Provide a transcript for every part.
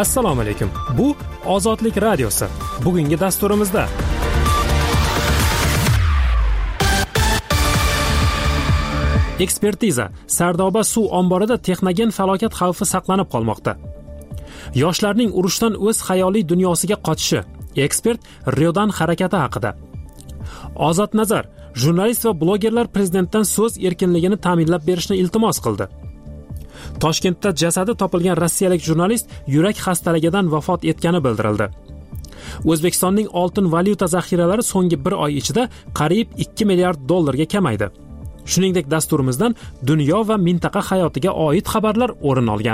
Assalomu alaykum. Bu Ozodlik radiosi. Bugungi dasturimizda ekspertiza. Sardoba suv omborida texnogen falokat xavfi saqlanib qolmoqda. Yoshlarning urushdan o'z xayoliy dunyosiga qochishi. Ekspert Riodan harakati haqida. Ozod Nazar, jurnalist va blogerlar prezidentdan so'z erkinligini ta'minlab berishni iltimos qildi. Toshkentda jasadi topilgan rossiyalik jurnalist yurak xastaligidan vafot etgani bildirildi. O'zbekistonning oltin valyuta zaxiralari so'nggi bir oy ichida qariyb 2 milliard dollarga kamaydi. Shuningdek, dasturimizdan dunyo va mintaqa hayotiga oid xabarlar o'rin olgan.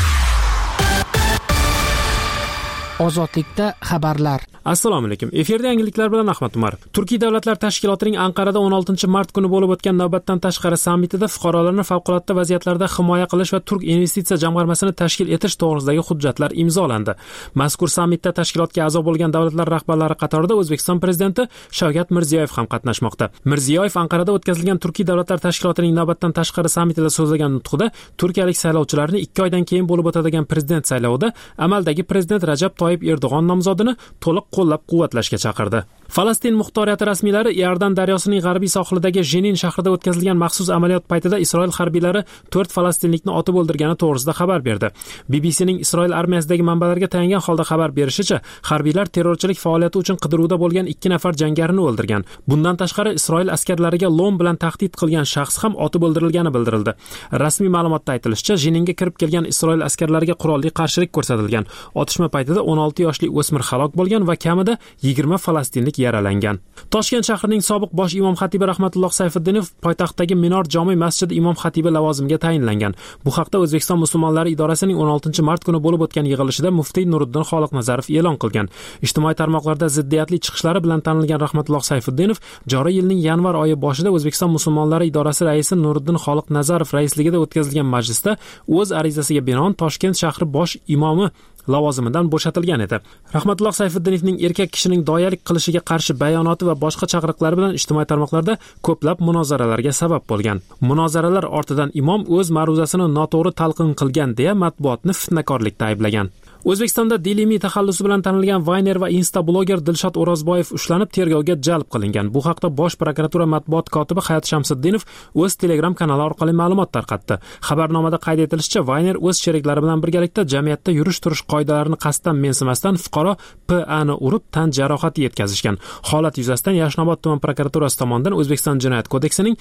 Ozodlikda xabarlar. Assalomu alaykum. Efirda yangiliklar bilan Ahmad Umar. Turkiy davlatlar tashkilotining Anqarada 16-mart kuni bo'lib o'tgan navbatdan tashqari sammitida fuqarolarni favqulodda vaziyatlarda himoya qilish va Turk investitsiya jamg'armasini tashkil etish to'g'risidagi hujjatlar imzolandi. Mazkur sammitda tashkilotga a'zo bo'lgan davlatlar rahbarlari qatorida O'zbekiston prezidenti Shavkat Mirziyoyev ham qatnashmoqda. Mirziyoyev Anqarada o'tkazilgan Turkiy davlatlar tashkilotining navbatdan tashqari sammitida so'zlagan nutqida turkiyalik saylovchilarni 2 oydan keyin bo'lib o'tadigan prezident saylovida amaldagi prezident Rajab Toyyib Erdo'g'on nomzodini to'liq qo'llab-quvvatlashga chaqirdi. Falastin muxtoriyati rasmiylari Iordan daryosining g'arbiy sohilidagi Jenin shahrida o'tkazilgan maxsus amaliyot paytida Isroil harbiylari 4 falastinlikni otib o'ldirgani to'g'risida xabar berdi. BBCning Isroil armiyasidagi manbalarga tayangan holda xabar berishicha, harbiylar terrorchilik faoliyati uchun qidiruvda bo'lgan 2 nafar jangarini o'ldirgan. Bundan tashqari Isroil askarlariga lom bilan tahdid qilgan shaxs ham otib o'ldirilgani bildirildi. Rasmiy ma'lumotda aytilishicha, Jeninga kirib kelgan Isroil askarlariga qurolli qarshilik ko'rsatilgan. Otishma paytida 16 yoshli o'smir halok bo'lgan va kamida 20 falastinlik yaralangan. Toshkent shahrining sobiq bosh imom xatibi Rahmatulloh Sayfiddinov poytaxtdagi Minor jome masjidi imom xatibi lavozimiga tayinlangan. Bu haqda O'zbekiston musulmonlari idorasining 16-mart kuni bo'lib o'tgan yig'ilishida muftiy Nuriddin Xoliqnazarov e'lon qilgan. Ijtimoiy tarmoqlarda ziddiyatli chiqishlari bilan tanilgan Rahmatulloh Sayfiddinov joriy yilning yanvar oyi boshida O'zbekiston musulmonlari idorasi raisi Nuriddin Xoliqnazarov raisligida o'tkazilgan majlisda o'z arizasiga binoan Toshkent shahri bosh imomi lavozimidan bo'shatilgan edi. Rahmatulloh Sayfiddinovning erkak kishining doyalik qilishiga qarshi bayonoti va boshqa chaqiriqlari bilan ijtimoiy tarmoqlarda ko'plab munozaralarga sabab bo'lgan. Munozaralar ortidan imom o'z ma'ruzasini noto'g'ri talqin qilgan deya matbuotni fitnakorlikda ayblagan. O'zbekistonda Dilimi taxallusi bilan tanilgan Vayner va Insta bloger Dilshod O'rozboyev ushlanib tergovga jalb qilingan. Bu haqda Bosh prokuratura matbuot kotibi Hayot Shamsiddinov o'z Telegram kanali orqali ma'lumot tarqatdi. Xabarnomada qayd etilishicha, Vayner o'z sheriklari bilan birgalikda jamiyatda yurish-turish qoidalarini qasddan mensimasdan fuqaro P.A.ni urib tan jarohati yetkazishgan. Holat yuzasidan Yashnobod tuman prokuraturasi tomonidan O'zbekiston Jinoyat kodeksining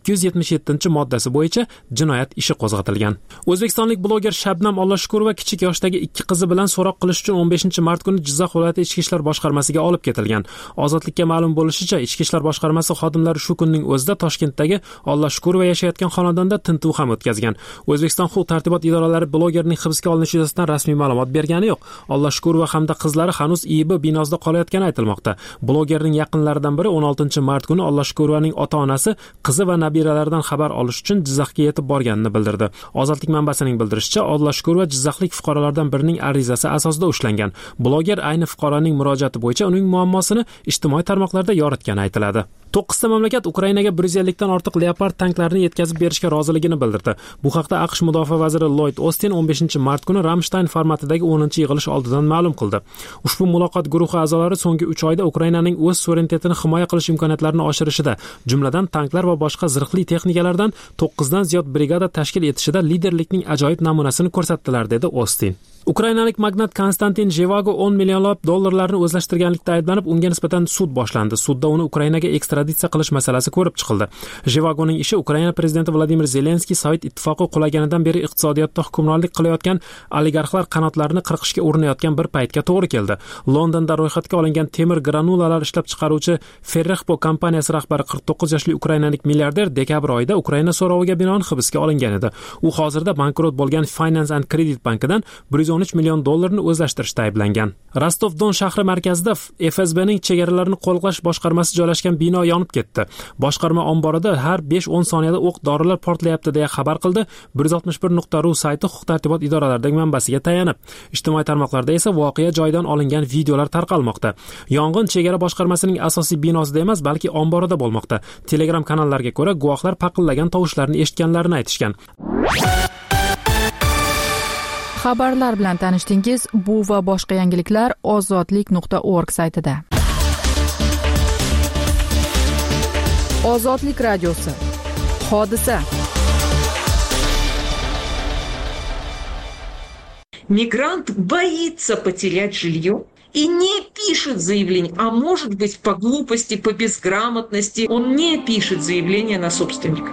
277-moddasi bo'yicha jinoyat ishi qo'zg'atilgan. O'zbekistonlik bloger Shabnam Olloshukurova kichik yoshdagi 2 qizi bilan so'roq qilish uchun 15-mart kuni Jizzax viloyati Ichki ishlar boshqarmasiga olib ketilgan. Ozodlikka ma'lum bo'lishicha, Ichki ishlar boshqarmasi xodimlari shu kunning o'zida Toshkentdagi Olloshukurova yashayotgan xonadonda tintuv ham o'tkazgan. O'zbekiston huquq-tartibot idoralari blogerning hibsga olinishi yuzasidan rasmiy ma'lumot bergani yo'q. Olloshukurova hamda qizlari hanuz IIB binosida qolayotgani aytilmoqda. Blogerning yaqinlaridan biri 16-mart kuni Olloshukurovaning ota-onasi qizi va nabiralaridan xabar olish uchun Jizzaxga yetib borganini bildirdi. Ozodlik manbasining bildirishicha, Olloshukurova Jizzaxlik fuqarolardan birining arizasi asosida ushlangan. Bloger ayni fuqaroning murojaati bo'yicha uning muammosini ijtimoiy tarmoqlarda yoritgani aytiladi. 9 ta mamlakat Ukrainaga 150 dan ortiq Leopard tanklarini yetkazib berishga roziligini bildirdi. Bu haqda AQSh mudofaa vaziri Lloyd Ostin 15-mart kuni Ramstein formatidagi 10-yig'ilish oldidan ma'lum qildi. Ushbu muloqot guruhi a'zolari so'nggi 3 oyda Ukrainaning o'z suverenitetini himoya qilish imkoniyatlarini oshirishida, jumladan tanklar va boshqa zirhli texnikalardan 9 dan ziyod brigada tashkil etishida liderlikning ajoyib namunasini ko'rsatdilar, dedi Ostin. Ukrainalik magnat Konstantin Zhevago 10 millionlab dollarlarni o'zlashtirganlikda ayblanib, unga nisbatan sud boshlandi. Sudda uni Ukrainaga ekstraditsiya qilish masalasi ko'rib chiqildi. Zhevagoning ishi Ukraina prezidenti Vladimir Zelenskiy Sovet ittifoqi qulaganidan beri iqtisodiyotda hukmronlik qilayotgan oligarxlar qanotlarini qirqishga urinayotgan bir paytga to'g'ri keldi. Londonda ro'yxatga olingan temir granulalar ishlab chiqaruvchi Ferrexpo kompaniyasi rahbari 49 yoshli ukrainalik milliarder dekabr oyida Ukraina so'roviga binoan hibsga olingan edi. U hozirda bankrot bo'lgan Finance and Credit bankidan 113 million dollarni o'zlashtirishda ayblangan. Rostov-Don shahri markazida FSBning chegaralarini qo'riqlash boshqarmasi joylashgan bino yonib ketdi. Boshqarma omborida har 5-10 soniyada o'q-dorilar portlayapti deya xabar qildi 161.ru sayti huquq-tartibot idoralaridagi manbasiga tayanib. Ijtimoiy tarmoqlarda esa voqea joyidan olingan videolar tarqalmoqda. Yong'in chegara boshqarmasining asosiy binosida emas, balki omborida bo'lmoqda. Telegram kanallarga ko'ra, guvohlar paqillagan tovushlarni eshitganlarini aytishgan. Xabarlar bilan tanishdingiz. Bu va boshqa yangiliklar ozodlik.org saytida. Ozodlik radiosi. Hodisa. Мигрант боится потерять жилье и не пишет заявление, а может быть по глупости, по безграмотности, он не пишет заявление на собственника.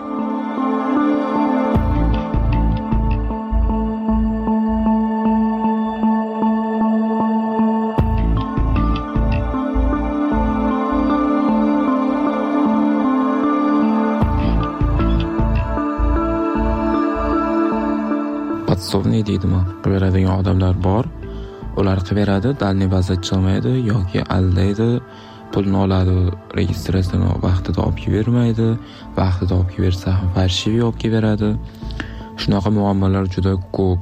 Podstovniy deydimi, qilib beradigan odamlar bor. Ular qilib beradi, dalniy bazda chiqmaydi yoki aldaydi, pulni oladi, registratsiyani vaqtida olib bermaydi, vaqtida olib bersa ham farshiviy olib beradi. Shunaqa muammolar juda ko'p.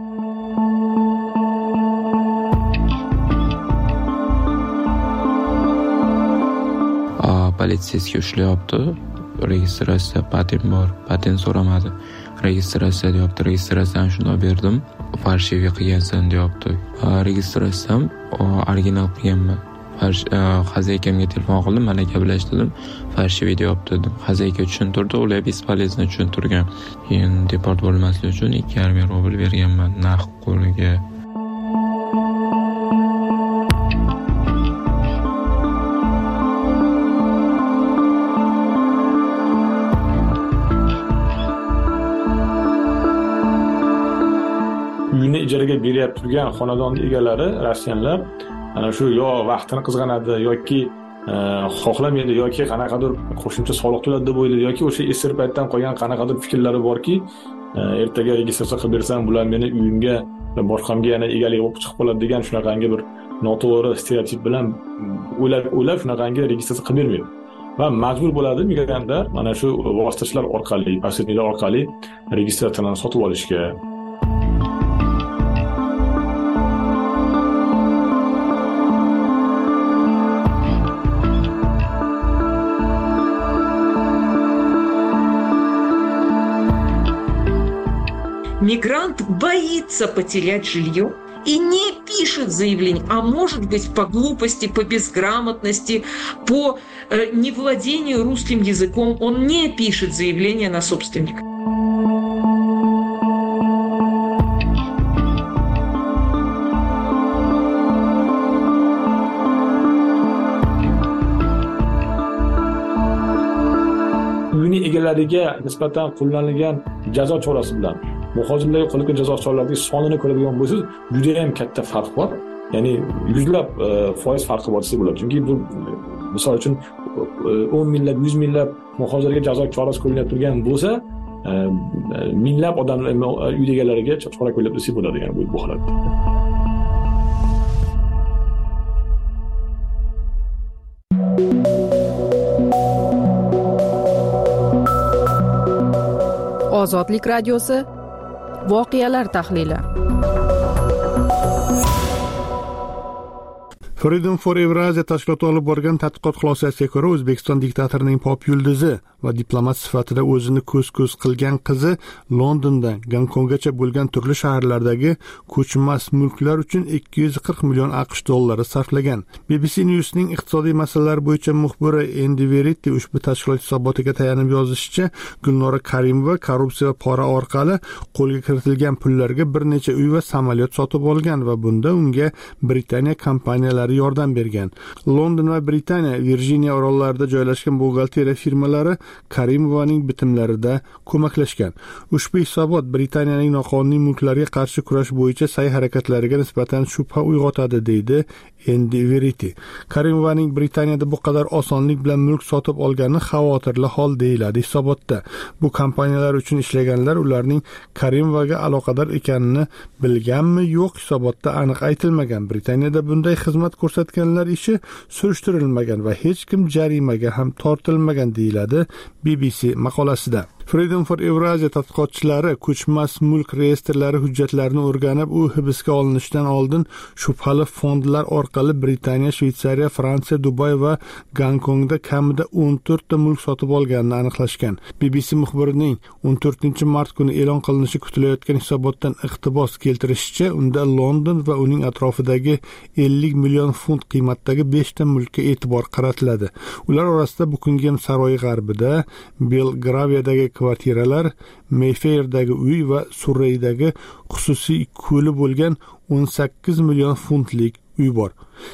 Politsiyasiga ushlayapti. Registratsiya patent bor, patent so'ramadi. Registratsiya deyapti, registratsiyani shunday berdim, farshiviy qilgansan deyapti. Registratsiyam original qilganman. Xazaykamga telefon qildim, mana gaplashdim, farshiviy deyapti dedim. Xazayka tushuntirdi, ular bespolezno tushuntirgan. Keyin deport bo'lmaslik uchun 2,5 rubl berganman naqd qo'liga. Uyini ijaraga berib turgan xonadon egalari rossiyanlar ana shu yo vaqtini qizg'anadi yoki xohlamaydi yoki qanaqadir qo'shimcha soliq to'ladi deb o'ylaydi yoki o'sha esir paytdan qolgan qanaqadir fikrlari borki, ertaga registratsiya qilib bersam bular meni uyimga boshqamga yana egalik bo'lib chiqib qoladi degan shunaqangi bir noto'g'ri stereotip bilan o'ylab shunaqangi registratsiya qilib bermaydi. Va majbur bo'ladi migrantlar mana shu vositachilar orqali, posredniklar orqali registratsiyani sotib olishga. Мигрант боится потерять жилье и не пишет заявление, а может быть по глупости, по безграмотности, по невладению русским языком, он не пишет заявление на собственника. Uyini egalariga nisbatan qo'llanilgan jazo chorasi bilan muhojirlarga qo'llangan jazo choralarining sonini ko'radigan bo'lsangiz, juda ham katta farq bor. Ya'ni yuzlab foiz farqi bor desa bo'ladi. Chunki bu misol uchun 10 minglab, 100 minglab muhojirlarga jazo chorasi qo'llanib turgan bo'lsa, minglab odamlar uy egalariga chora qo'llab desa bo'ladi, ya'ni bu holatda. Ozodlik radiosi. Voqealar tahlili. Freedom for Eurasia tashkiloti olib borgan tadqiqot xulosasiga ko'ra, O'zbekiston diktatorining pop yulduzi va diplomat sifatida o'zini ko'z-ko'z qilgan qizi Londondan Gonkonggacha bo'lgan turli shaharlardagi ko'chmas mulklar uchun 240 million AQSh dollari sarflagan. BBC News'ning iqtisodiy masalalar bo'yicha muxbiri Andy Verity ushbu tashkilot hisobotiga tayanib yozishicha, Gulnora Karimova korrupsiya va pora orqali qo'lga kiritilgan pullarga bir necha uy va samolyot sotib olgan va bunda unga Britaniya kompaniyalari yordam bergan. London va Britaniya Virjiniya orollarida joylashgan buxgalteriya firmalari Karimovaning bitimlarida ko'maklashgan. Ushbu hisobot Britaniyaning noqonuniy mulklarga qarshi kurash bo'yicha sa'y-harakatlariga nisbatan shubha uyg'otadi, deydi Andy Verity. Karimovaning Britaniyada bu qadar osonlik bilan mulk sotib olgani xavotirli hol, deyiladi hisobotda. Bu kompaniyalar uchun ishlaganlar ularning Karimovaga aloqador ekanini bilganmi, yo'q, hisobotda aniq aytilmagan. Britaniyada bunday xizmat ko'rsatganlar ishi surishtirilmagan va hech kim jarimaga ham tortilmagan, deyiladi BBC maqolasida. Freedom for Eurasia tadqiqotchilari ko'chmas mulk reyestrlari hujjatlarini o'rganib, u hibsga olinishidan oldin shubhali fondlar orqali Britaniya, Shveysariya, Fransiya, Dubay va Gonkongda kamida 14 ta mulk sotib olganini aniqlashgan. BBC muxbirining 14-mart kuni e'lon qilinishi kutilayotgan hisobotdan iqtibos keltirishicha, unda London va uning atrofidagi 50 million funt qiymatdagi 5 ta mulkka e'tibor qaratiladi. Ular orasida Buckingham saroyi g'arbida, Belgraviyadagi kvartiralar, Mayfairdagi uy va Surreydagi xususiy ko'li bo'lgan 18 million funtlik uy bor.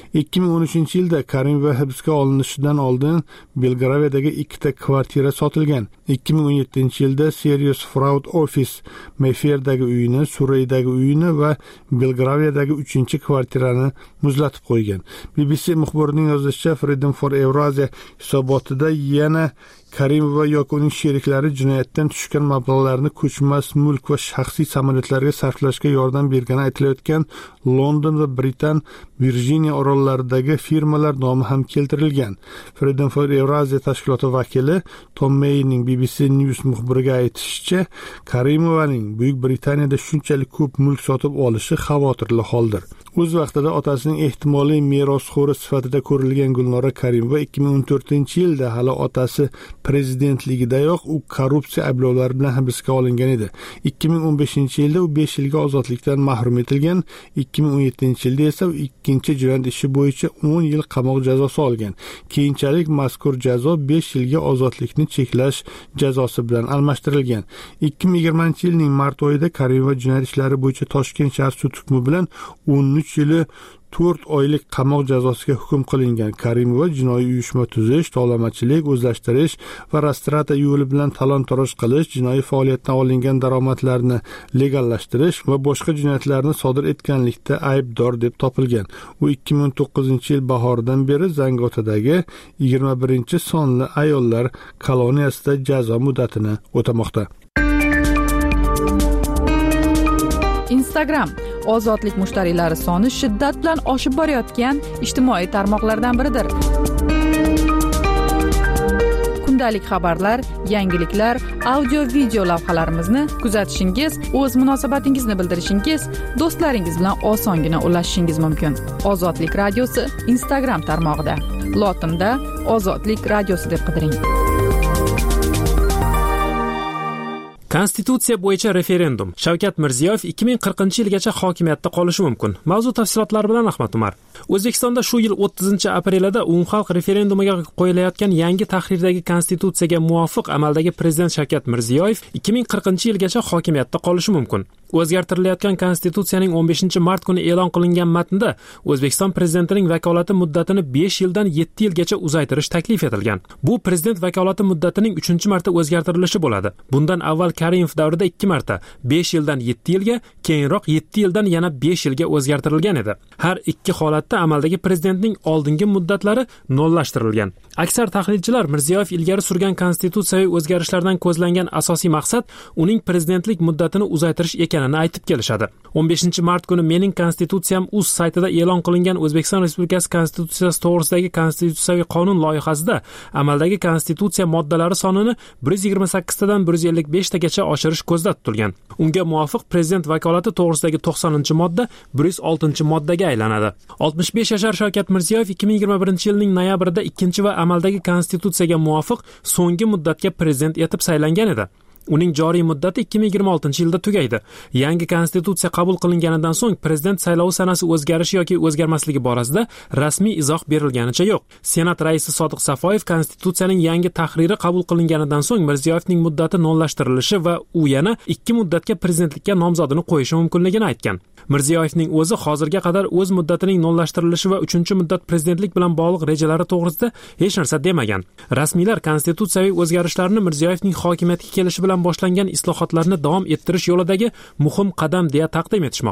2013-yilda Karimova hibsga olinishidan oldin Belgraviyadagi 2 ta kvartira sotilgan. 2017-yilda Serious Fraud Office Mayfairdagi uyini, Surreydagi uyini va Belgraviyadagi 3-kvartirani muzlatib qo'ygan. BBC muxbirining yozishicha, Freedom for Eurasia hisobotida yana Karimova yoki uning sheriklari jinoyatdan tushgan mablag'larni ko'chmas mulk va shaxsiy samolyotlarga sarflashga yordam bergani aytilayotgan London va Britan Virjiniya orollaridagi firmalar nomi ham keltirilgan. Freedom for Eurasia tashkiloti vakili Tom Mayning BBC News muxbiriga aytishicha, Karimovaning Buyuk Britaniyada shunchalik ko'p mulk sotib olishi xavotirli holdir. O'z vaqtida otasining ehtimoliy merosxo'ri sifatida ko'rilgan Gulnora Karimova 2014-yilda hali otasi prezidentligidayoq u korrupsiya ayblovlari bilan hibsga olingan edi. 2015-yilda u 5 yilga ozodlikdan mahrum etilgan. 2017-yilda esa u ikkinchi jinoyat ishi bo'yicha 10 yil qamoq jazosi olgan. Keyinchalik mazkur jazo 5 yilga ozodlikni cheklash jazosi bilan almashtirilgan. 2020-yilning mart oyida Karimova jinoyat ishlari bo'yicha Toshkent shahar sud hukmi bilan 13 yili 4 oylik qamoq jazosiga hukm qilingan. Karimova jinoiy uyushma tuzish, tovlamachilik, o'zlashtirish va rastrata yo'li bilan talon-toroj qilish, jinoiy faoliyatdan olingan daromadlarni legallashtirish va boshqa jinoyatlarni sodir etganlikda aybdor deb topilgan. U 2019-yil bahoridan beri Zangotadagi 21-sonli ayollar koloniyasida jazo muddatini o'tamoqda. Instagram ozodlik mushtariylari soni shiddat bilan oshib borayotgan ijtimoiy tarmoqlardan biridir. Kundalik xabarlar, yangiliklar, audio-video lavhalarimizni kuzatishingiz, o'z munosabatingizni bildirishingiz, do'stlaringiz bilan osongina ulashishingiz mumkin. Ozodlik radiosi Instagram tarmog'ida. Lotinda Ozodlik radiosi deb qidiring. Konstitutsiya bo'yicha referendum. Shavkat Mirziyoyev 2040-yilgacha hokimiyatda qolishi mumkin. Mavzu tafsilotlari bilan Ahmad Umar. O'zbekistonda shu yil 30-aprelida umumxalq referendumiga qo'yilayotgan yangi tahrirdagi konstitutsiyaga muvofiq amaldagi prezident Shavkat Mirziyoyev 2040-yilgacha hokimiyatda qolishi mumkin. O'zgartirilayotgan konstitutsiyaning 15-mart kuni e'lon qilingan matnda O'zbekiston prezidentining vakolati muddatini 5 yildan 7 yilgacha uzaytirish taklif etilgan. Bu prezident vakolati muddatining 3-marta o'zgartirilishi bo'ladi. Bundan avval Karimov davrida 2 marta 5 yildan 7 yilga, keyinroq 7 yildan yana 5 yilga o'zgartirilgan edi. Har ikki holatda amaldagi prezidentning oldingi muddatlari nollashtirilgan. Aksar tahlilchilar Mirziyoyev ilgari surgan konstitutsiyaviy o'zgarishlardan ko'zlangan asosiy maqsad uning prezidentlik muddatini uzaytirish ekanini aytib kelishadi. 15-mart kuni Mening konstitutsiyam uz saytida e'lon qilingan O'zbekiston Respublikasi konstitutsiyasi to'g'risidagi konstitutsiyaviy qonun loyihasida amaldagi konstitutsiya moddalari sonini 128 tadan 155 tagacha oshirish ko'zda tutilgan. Unga muvofiq prezident vakolati to'g'risidagi 90-modda 106-moddaga aylanadi. 65 yashar Shavkat Mirziyoyev 2021-yilning noyabrida 2 va amaldagi konstitutsiyaga muvofiq so'nggi muddatga prezident etib saylangan edi. Uning joriy muddati 2026-yilda tugaydi. Yangi konstitutsiya qabul qilinganidan so'ng prezident saylovi sanasi o'zgarishi yoki o'zgarmasligi borasida rasmiy izoh berilganicha yo'q. Senat raisi Sodiq Safoyev konstitutsiyaning yangi tahriri qabul qilinganidan so'ng Mirziyoyevning muddati nollashtirilishi va u yana 2 muddatga prezidentlikka nomzodini qo'yishi mumkinligini aytgan. Mirziyoyevning o'zi hozirga qadar o'z muddatining nollashtirilishi va 3-muddat prezidentlik bilan bog'liq rejalari to'g'risida hech narsa demagan. Rasmiylar konstitutsiyaviy o'zgarishlarni Mirziyoyevning hokimiyatga kelishi bilan boshlangan islohotlarni davom ettirish yo'lidagi muhim qadam deya taqdim etishmoqda.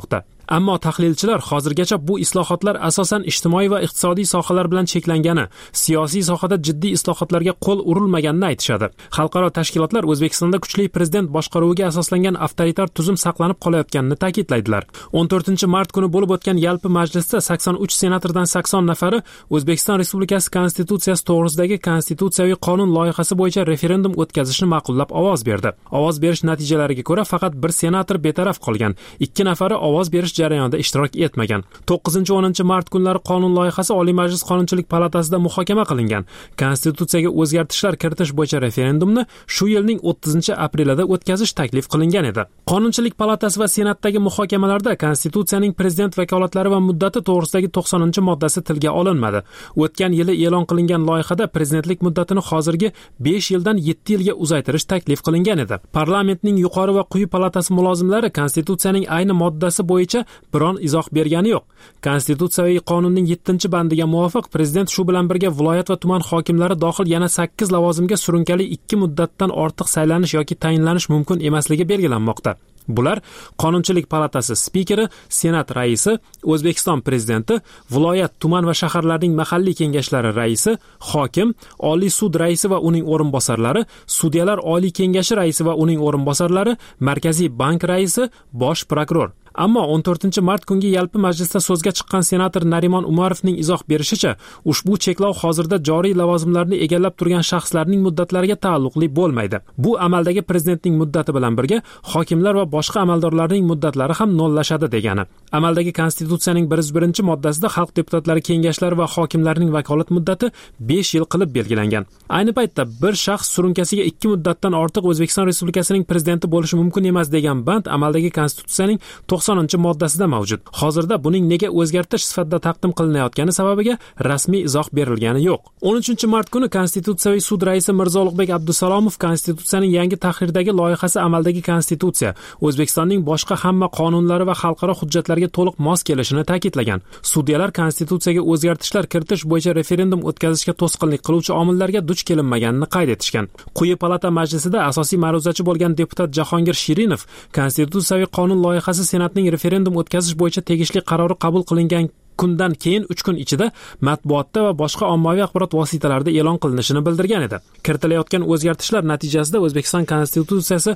Ammo tahlilchilar hozirgacha bu islohotlar asosan ijtimoiy va iqtisodiy sohalar bilan cheklangani, siyosiy sohada jiddiy islohotlarga qo'l urilmaganini aytishadi. Xalqaro tashkilotlar O'zbekistonda kuchli prezident boshqaruviga asoslangan avtoritar tuzum saqlanib qolayotganini ta'kidlaydilar. 14-mart kuni bo'lib o'tgan yalpi majlisda 83 senatordan 80 nafari O'zbekiston Respublikasi Konstitutsiyasi to'g'risidagi konstitutsiyaviy qonun loyihasi bo'yicha referendum o'tkazishni ma'qullab ovoz berdi. Ovoz berish natijalariga ko'ra faqat bir senator betaraf qolgan, 2 nafari ovoz berish jarayonida ishtirok etmagan. 9-10 mart kunlari qonun loyihasi Oliy Majlis Qonunchilik palatasida muhokama qilingan. Konstitutsiyaga o'zgartishlar kiritish bo'yicha referendumni shu yilning 30-aprelida o'tkazish taklif qilingan edi. Qonunchilik palatasi va senatdagi muhokamalarda Konstitutsiyaning prezident vakolatlari va muddati to'g'risidagi 90-moddasi tilga olinmadi. O'tgan yili e'lon qilingan loyihada prezidentlik muddatini hozirgi 5 yildan 7 yilga uzaytirish taklif qilingan edi. Parlamentning yuqori va quyi palatasi mulozimlari Konstitutsiyaning ayni moddasi bo'yicha biron izoh bergani yo'q. Konstitutsiyaviy qonunning 7-bandiga muvofiq prezident shu bilan birga viloyat va tuman hokimlari dohil yana 8 lavozimga surunkali 2 muddatdan ortiq saylanish yoki tayinlanish mumkin emasligi belgilanmoqda. Bular Qonunchilik palatasi spikeri, Senat raisi, O'zbekiston prezidenti, viloyat, tuman va shaharlarning mahalliy kengashlari raisi, hokim, Oliy sud raisi va uning o'rinbosarlari, sudyalar oliy kengashi raisi va uning o'rinbosarlari, Markaziy bank raisi, bosh prokuror. Ammo 14-mart kungi yalpi majlisda so'zga chiqqan senator Narimon Umarovning izoh berishicha, ushbu cheklov hozirda joriy lavozimlarni egallab turgan shaxslarning muddatlariga taalluqli bo'lmaydi. Bu amaldagi prezidentning muddati bilan birga hokimlar va boshqa amaldorlarning muddatlari ham nollashadi degani. Amaldagi Konstitutsiyaning 101-moddasida xalq deputatlari kengashlari va hokimlarning vakolat muddati 5 yil qilib belgilangan. Ayni paytda bir shaxs surunkasiga 2 muddatdan ortiq O'zbekiston Respublikasining prezidenti bo'lishi mumkin emas degan band amaldagi Konstitutsiyaning 90-moddasida mavjud. Hozirda buning nega o'zgartirish sifatida taqdim qilinayotgani sababiga rasmiy izoh berilgani yo'q. 13-mart kuni Konstitutsiyaviy sud raisi Mirzo Ulug'bek Abdusalomov Konstitutsiyaning yangi tahrirdagi loyihasi amaldagi konstitutsiya, O'zbekistonning boshqa hamma qonunlari va xalqaro hujjatlarga to'liq mos kelishini ta'kidlagan. Sudyalar Konstitutsiyaga o'zgartishlar kiritish bo'yicha referendum o'tkazishga to'sqinlik qiluvchi omillarga duch kelinmaganini qayd etishgan. Quyi palata majlisida asosiy ma'ruzachi bo'lgan deputat Jahongir Shirinov Konstitutsiyaviy qonun loyihasi Senatning referendum o'tkazish bo'yicha tegishli qarori qabul qilingan kundan keyin 3 kun ichida matbuotda va boshqa ommaviy axborot vositalarida e'lon qilinishini bildirgan edi. Kiritilayotgan o'zgartishlar natijasida O'zbekiston Konstitutsiyasi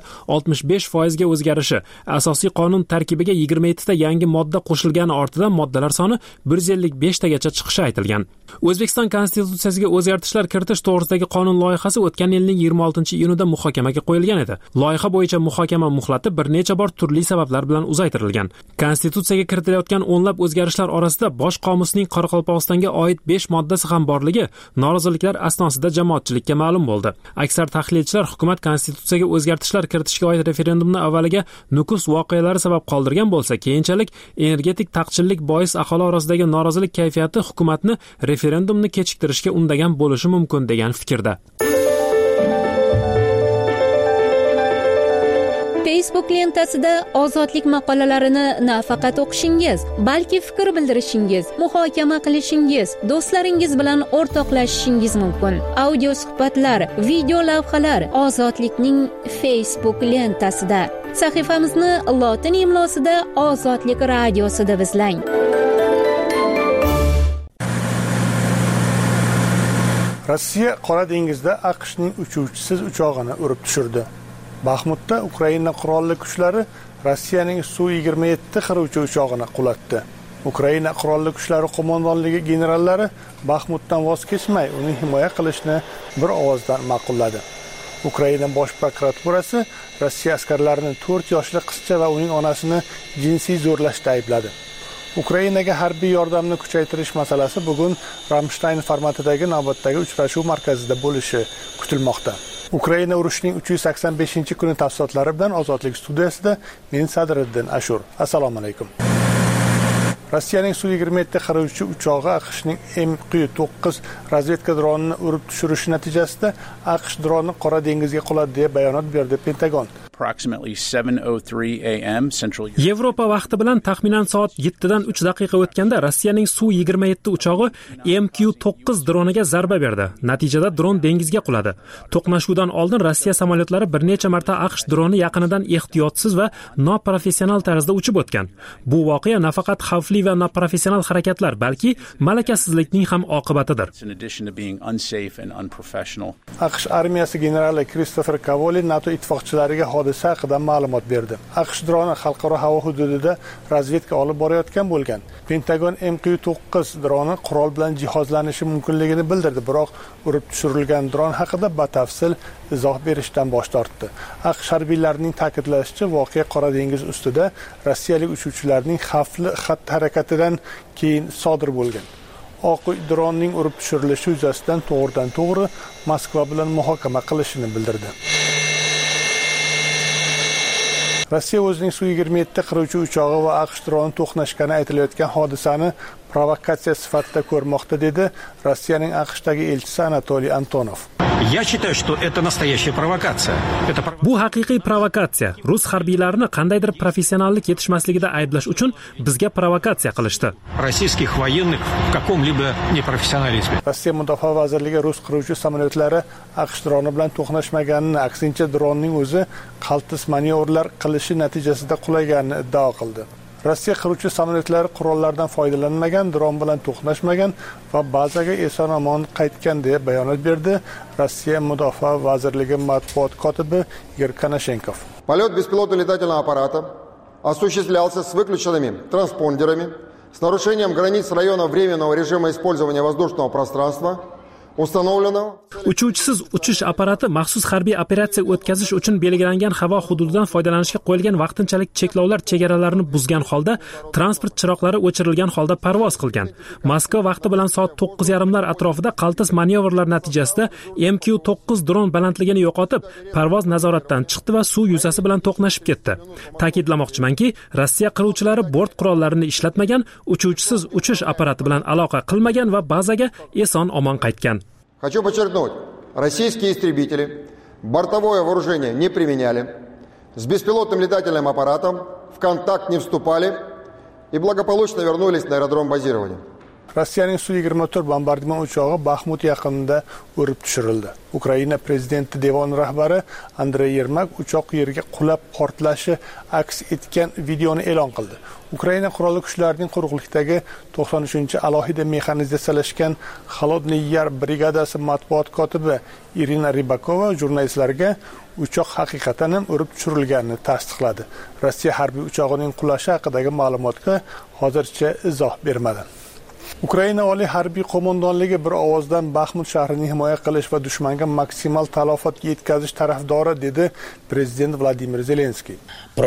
65% ga o'zgarishi, asosiy qonun tarkibiga 27 ta yangi modda qo'shilgani ortidan moddalar soni 155 tagacha chiqishi aytilgan. O'zbekiston Konstitutsiyasiga o'zgartishlar kiritish to'g'risidagi qonun loyihasi o'tgan yilning 26-iyunida muhokamaga qo'yilgan edi. Loyiha bo'yicha muhokama muhlati bir necha bor turli sabablar bilan uzaytirilgan. Konstitutsiyaga kiritilayotgan o'nlab o'zgarishlar orasida Bosh qomusning Qoraqalpog'istonga oid 5 moddasi ham borligi noroziliklar asnosida jamoatchilikka ma'lum bo'ldi. Aksar tahlilchilar hukumat Konstitutsiyaga o'zgartishlar kiritishga oid referendumni avvaliga Nukus voqealari sabab qoldirgan bo'lsa, keyinchalik energetik taqchillik bois aholi orasidagi norozilik kayfiyati hukumatni referendumni kechiktirishga undagan bo'lishi mumkin degan fikrda. Facebook lentasida ozodlik maqolalarini nafaqat o'qishingiz, balki fikr bildirishingiz, muhokama qilishingiz, do'stlaringiz bilan o'rtoqlashishingiz mumkin. Audio suhbatlar, video lavhalar Ozodlikning Facebook lentasida. Sahifamizni lotin imlosida Ozodlik radiosida izlang. Rossiya Qora dengizda AQShning uchuvchisiz uchog'ini urib tushirdi. Baxmutda Ukraina qurolli kuchlari Rossiyaning Su-27 qiruvchi uchog'ini qulatdi. Ukraina qurolli kuchlari qo'mondonligi generallari Baxmutdan voz kechmay, uni himoya qilishni bir ovozdan ma'qulladi. Ukraina bosh prokuraturasi Rossiya askarlarini 4 yoshli qizcha va uning onasini jinsiy zo'rlashda aybladi. Ukrainaga harbiy yordamni kuchaytirish masalasi bugun Ramstein formatidagi navbatdagi uchrashuv markazida bo'lishi kutilmoqda. Ukraina urushining 385-kuni tafsilotlari bilan Ozodlik studiyasida men Sadriddin Ashur. Assalomu alaykum. Rossiyaning Su-27 qiruvchi uchog'i AQShning MQ-9 razvedka dronini urib tushirishi natijasida AQSh droni Qora dengizga quladi deb bayonot berdi Pentagon. Yevropa vaqti bilan taxminan soat 7 dan 3 daqiqa o'tganda Rossiyaning Su-27 uchog'i MQ-9 droniga zarba berdi. Natijada dron dengizga quladi. To'qnashuvdan oldin Rossiya samolyotlari bir necha marta AQSh droni yaqinidan ehtiyotsiz va noprofessional tarzda uchib o'tgan. Bu voqea nafaqat xavfli va noprofessional harakatlar, balki malakasizlikning ham oqibatidir. AQSh armiyasi generali Kristofer Kavoli NATO ittifoqchilariga hodisa haqida ma'lumot berdi. AQSh droni xalqaro havo hududida razvedka olib borayotgan bo'lgan. Pentagon MQ-9 droni qurol bilan jihozlanishi mumkinligini bildirdi, biroq urib tushirilgan dron haqida batafsil izoh berishdan bosh tortdi. AQSh harbiylarining ta'kidlashicha, voqea Qora dengiz ustida rossiyalik uchuvchilarning xavfli xatti-harakatidan keyin sodir bo'lgan. Oq uy dronning urib tushirilishi yuzasidan to'g'ridan-to'g'ri Moskva bilan muhokama qilishini bildirdi. Rossiya o'zining Su-27 qiruvchi uchog'i va AQSh droni to'qnashgani aytilayotgan hodisani provokatsiya sifatida ko'rmoqda, dedi Rossiyaning AQShdagi elchisi Anatoliy Antonov. Я считаю, что это настоящая провокация. Bu haqiqiy provokatsiya. Rus harbiylarini qandaydir professionallik yetishmasligida ayblash uchun bizga provokatsiya qilishdi. Российских военных в каком-либо непрофессионализме. Rossiya Mudofaa vazirligi rus qiruvchi samolyotlari AQSh droni bilan to'qnashmaganini, aksincha dronning o'zi qaltis manyovrlar qilishi natijasida qulaganini iddao qildi. Rossiya qiruvchi samolyotlari qurollardan foydalanmagan, dron bilan to'qnashmagan va bazaga eson-omon qaytgan deb bayonot berdi Rossiya Mudofaa vazirligi matbuot kotibi Igor Konashenkov. Полет беспилотного летательного аппарата осуществлялся с выключенными транспондерами, с нарушением границ района временного режима использования воздушного пространства. Uchuvchisiz uchish apparati maxsus harbiy operatsiya o'tkazish uchun belgilangan havo hududidan foydalanishga qo'yilgan vaqtinchalik cheklovlar chegaralarini buzgan holda, transport chiroqlari o'chirilgan holda parvoz qilgan. Moskva vaqti bilan soat 9:30lar atrofida qaltis manyovrlar natijasida MQ-9 dron balandligini yo'qotib, parvoz nazoratdan chiqdi va suv yuzasi bilan to'qnashib ketdi. Ta'kidlamoqchimanki, Rossiya qiruvchilari bort qurollarini ishlatmagan, uchuvchisiz uchish apparati bilan aloqa qilmagan va bazaga eson-omon qaytgan. Хочу подчеркнуть, российские истребители бортовое вооружение не применяли, с беспилотным летательным аппаратом в контакт не вступали и благополучно вернулись на аэродром базирования. Rossiyaning Su-27 bombardimon uchog'i Baxmut yaqinida urib tushirildi. Ukraina prezidenti devon rahbari Andrey Yermak uchoq yerga qulab portlashi aks etgan videoni e'lon qildi. Ukraina qurolli kuchlarining quruqlikdagi 93-alohida mexanizatsiyalashgan Xolodniy Yar brigadasi matbuot kotibi Irina Rybakova jurnalistlarga uchoq haqiqatan ham urib tushirilganini tasdiqladi. Rossiya harbiy uchog'ining qulashi haqidagi ma'lumotga hozircha izoh bermadi. Ukraina oliy harbiy qo'mondonligi bir ovozdan Baxmut shahrini himoya qilish va dushmanga maksimal talofat yetkazish tarafdori, dedi prezident Vladimir Zelenskiy.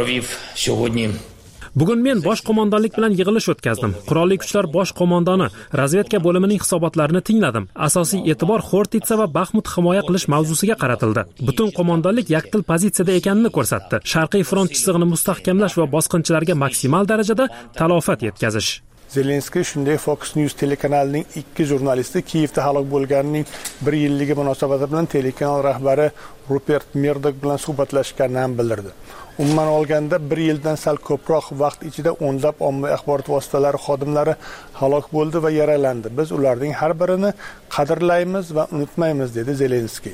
Bugun men bosh qo'mondonlik bilan yig'ilish o'tkazdim. Qurolli kuchlar bosh qo'mondoni, razvedka bo'limining hisobotlarini tingladim. Asosiy e'tibor Xortitsa va Baxmut himoya qilish mavzusiga qaratildi. Butun qo'mondonlik yakdil pozitsiyada ekanini ko'rsatdi. Sharqiy front chizig'ini mustahkamlash va bosqinchilarga maksimal darajada talofat yetkazish. Zelenskiy shunday Fox News telekanalining 2 jurnalisti Kiyevda halok bo'lganining 1 yilligi munosabati bilan telekanal rahbari Rupert Murdoch bilan suhbatlashganini ham bildirdi. Umuman olganda 1 yildan sal ko'proq vaqt ichida o'nlab ommaviy axborot vositalari xodimlari halok bo'ldi va yaralandi. Biz ularning har birini qadrlaymiz va unutmaymiz, dedi Zelenskiy.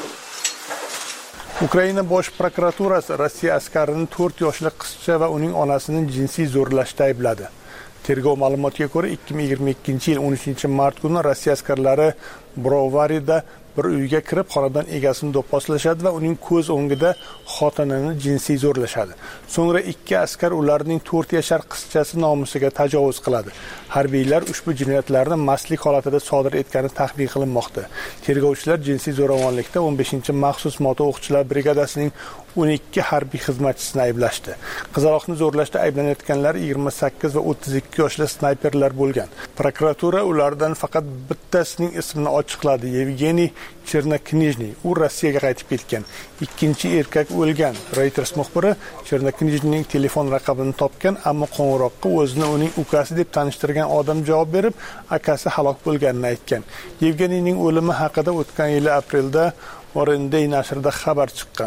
Ukraina bosh prokuraturasi Rossiya askarini 4 yoshli qizcha va uning onasini jinsiy zo'rlashda aybladi. Tergov ma'lumotiga ko'ra 2022-yil 13-mart kuni Rossiya askarlari Brovarida bir uyga kirib, xonadon egasini do'pposlashadi va uning ko'z o'ngida xotinini jinsiy zo'rlashadi. So'ngra 2 askar ularning 4 yashar qizchasi nomusiga tajovuz qiladi. Harbiylar ushbu jinoyatlarni mastlik holatida sodir etgani taxmin qilinmoqda. Tergovchilar jinsiy zo'ravonlikda 15-maxsus moto o'qchilar brigadasining 12 harbiy xizmatchisini ayblashdi. Qizaloqni zo'rlashda ayblanayotganlar 28 va 32 yoshli snayperlar bo'lgan. Prokuratura ulardan faqat bittasining ismini ochiqladi. Yevgeniy Chernoknijniy. U Rossiyaga qaytib ketgan. Ikkinchi erkak o'lgan. Reuters muxbiri Chernoknijniyning telefon raqamini topgan, ammo qo'ng'iroqqa o'zini uning ukasi deb tanishtirgan odam javob berib, akasi halok bo'lganini aytgan. Yevgeniyning o'limi haqida o'tgan yil aprelda Orenday nashrida xabar chiqqan.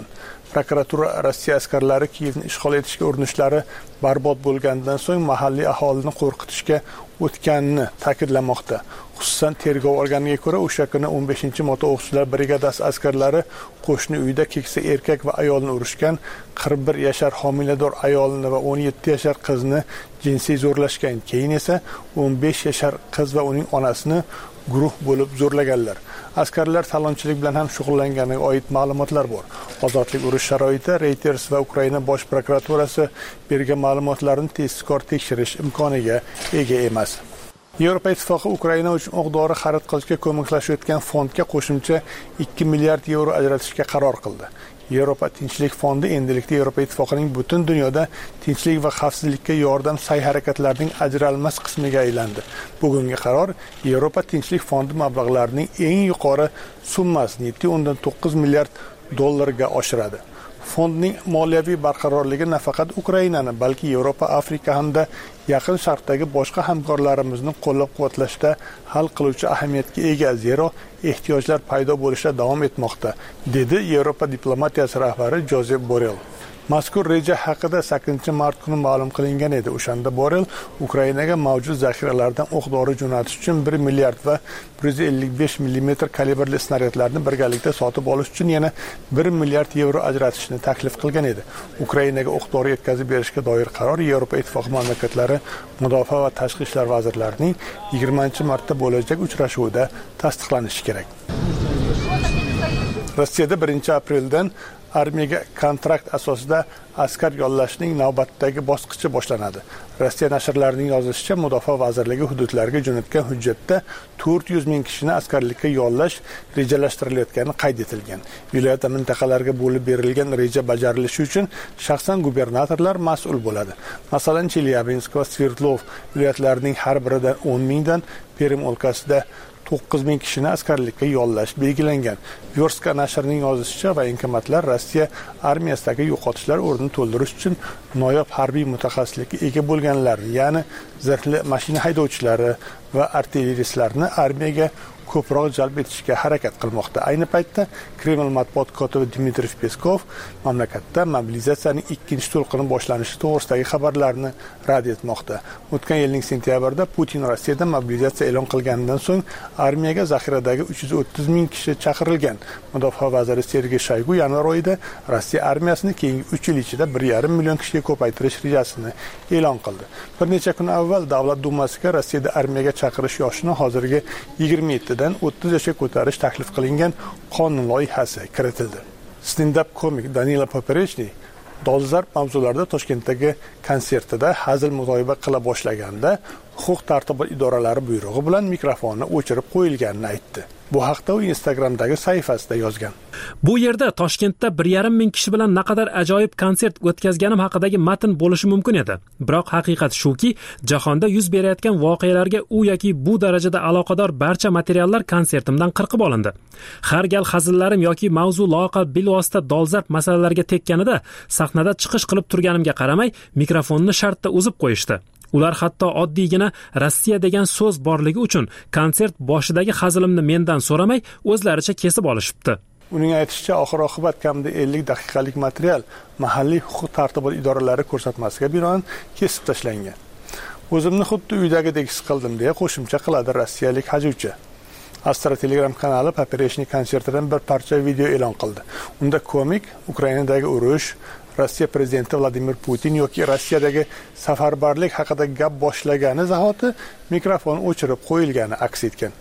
Prokuratura Rossiya askarlari Kiyevni ishg'ol etishga urinishlari barbod bo'lgandan so'ng mahalliy aholini qo'rqitishga o'tganini ta'kidlamoqda. Xususan, tergov organiga ko'ra, o'sha kuni 15-moto'qchilar brigadasi askarlari qo'shni uyda keksa erkak va ayolni urishgan, 41 yashar homilador ayolni va 17 yashar qizni jinsiy zo'rlashgan. Keyin esa 15 yashar qiz va uning onasini guruh bo'lib zo'rlaganlar. Askarlar talonchilik bilan ham shug'ullanganiga oid ma'lumotlar bor. Ozodlik urush sharoitida Reuters va Ukraina bosh prokuraturasi bergan ma'lumotlarni tezkor tekshirish imkoniga ega emas. Yevropa Ittifoqi Ukraina uchun o'q-dori xarid qilishga ko'maklashayotgan fondga qo'shimcha 2 milliard yevro ajratishga qaror qildi. Yevropa tinchlik fondi endilikda Yevropa Ittifoqining butun dunyoda tinchlik va xavfsizlikka yordam sa'y-harakatlarining ajralmas qismiga aylandi. Bugungi qaror Yevropa tinchlik fondi mablag'larining eng yuqori summasini 7.9 milliard dollarga oshiradi. Fondning moliyaviy barqarorligi nafaqat Ukrainani, balki Yevropa, Afrika hamda Yaqin Sharqdagi boshqa hamkorlarimizni qo'llab-quvvatlashda hal qiluvchi ahamiyatga ega, zero ehtiyojlar paydo bo'lishda davom etmoqda, dedi Yevropa diplomatiyasi rahbari Josep Borrell. Mazkur reja haqida 8-mart kuni ma'lum qilingan edi. O'shanda Borrell Ukrainaga mavjud zaxiralardan o'q-dori jo'natish uchun 1 milliard va 155 mm kalibrli snaryadlarni birgalikda sotib olish uchun yana 1 milliard yevro ajratishni taklif qilgan edi. Ukrainaga o'q-dori yetkazib berishga doir qaror Yevropa Ittifoqi mamlakatlari mudofaa va tashqi ishlar vazirlarining 20-martda bo'lajak uchrashuvida tasdiqlanishi kerak. Rossiyada 1-apreldan armiyaga kontrakt asosida askar yollashning navbatdagi bosqichi boshlanadi. Rossiya nashrlarining yozishicha, Mudofaa vazirligi hududlarga jo'natgan hujjatda 400 ming kishini askarlikka yollash rejalashtirilayotgani qayd etilgan. Viloyat mintaqalarga bo'lib berilgan reja bajarilishi uchun shaxsan gubernatorlar mas'ul bo'ladi. Masalan, Chelyabinsk va Sverdlov viloyatlarining har biridan 10 mingdan, Perm o'lkasida 9 ming kishini askarlikka yollash belgilangan. Vyorska nashrining yozishicha, voenkomatlar Rossiya armiyasidagi yo'qotishlar o'rnini to'ldirish uchun noyob harbiy mutaxassislikka ega bo'lganlar, ya'ni zirhli mashina haydovchilari va artilleristlarni armiyaga ko'proq jalb etishga harakat qilmoqda. Ayni paytda Kreml matbuot kotibi Dmitriy Peskov mamlakatda mobilizatsiyaning 2-to'lqini boshlanishi to'g'risidagi xabarlarni rad etmoqda. O'tgan yilning sentyabrida Putin Rossiyada mobilizatsiya e'lon qilganidan so'ng armiyaga zaxiradagi 330 ming kishi chaqirilgan. Mudofaa vaziri Sergey Shoygu yanvar oyida Rossiya armiyasini keyingi 3 yil ichida 1,5 million kishiga ko'paytirish rejasini e'lon qildi. Bir necha kun avval Davlat dumasiga Rossiyada armiyaga chaqirish yoshini hozirgi 27 dan 30 yoshga ko'tarish taklif qilingan qonun loyihasi kiritildi. Stand-up komik Danila Poperechny dolzarb mavzularda Toshkentdagi konsertida hazil muzoyiba qila boshlaganda huquq-tartibot idoralari buyrug'i bilan mikrofonni o'chirib qo'yilganini aytdi. Bu haqda u Instagramdagi sahifasida yozgan. Bu yerda Toshkentda 1,5 ming kishi bilan naqadar ajoyib konsert o'tkazganim haqidagi matn bo'lishi mumkin edi. Biroq haqiqat shuki, jahonda yuz berayotgan voqealarga u yoki bu darajada aloqador barcha materiallar konsertimdan qirqib olindi. Har gal hazillarim yoki mavzu loaqal bilvosita dolzarb masalalarga tekkanida sahnada chiqish qilib turganimga qaramay, mikrofonni shartda uzib qo'yishdi. Ular hatto oddiygina Rossiya degan so'z borligi uchun konsert boshidagi hazilimni mendan so'ramay, o'zlaricha kesib olishibdi. Uning aytishicha, oxir-oqibat kamida 50 daqiqalik material mahalliy huquq-tartibot idoralari ko'rsatmasiga binoan kesib tashlangan. O'zimni xuddi uydagidek his qildim, deya qo'shimcha qiladi rossiyalik hajuvchi. Astra Telegram kanali Poperechny konsertidan bir parcha video e'lon qildi. Unda komik Ukrainadagi urush, Rossiya prezidenti Vladimir Putin yoki Rossiyadagi safarbarlik haqida gap boshlagani zahoti mikrofon o'chirib qo'yilgani aks etgan.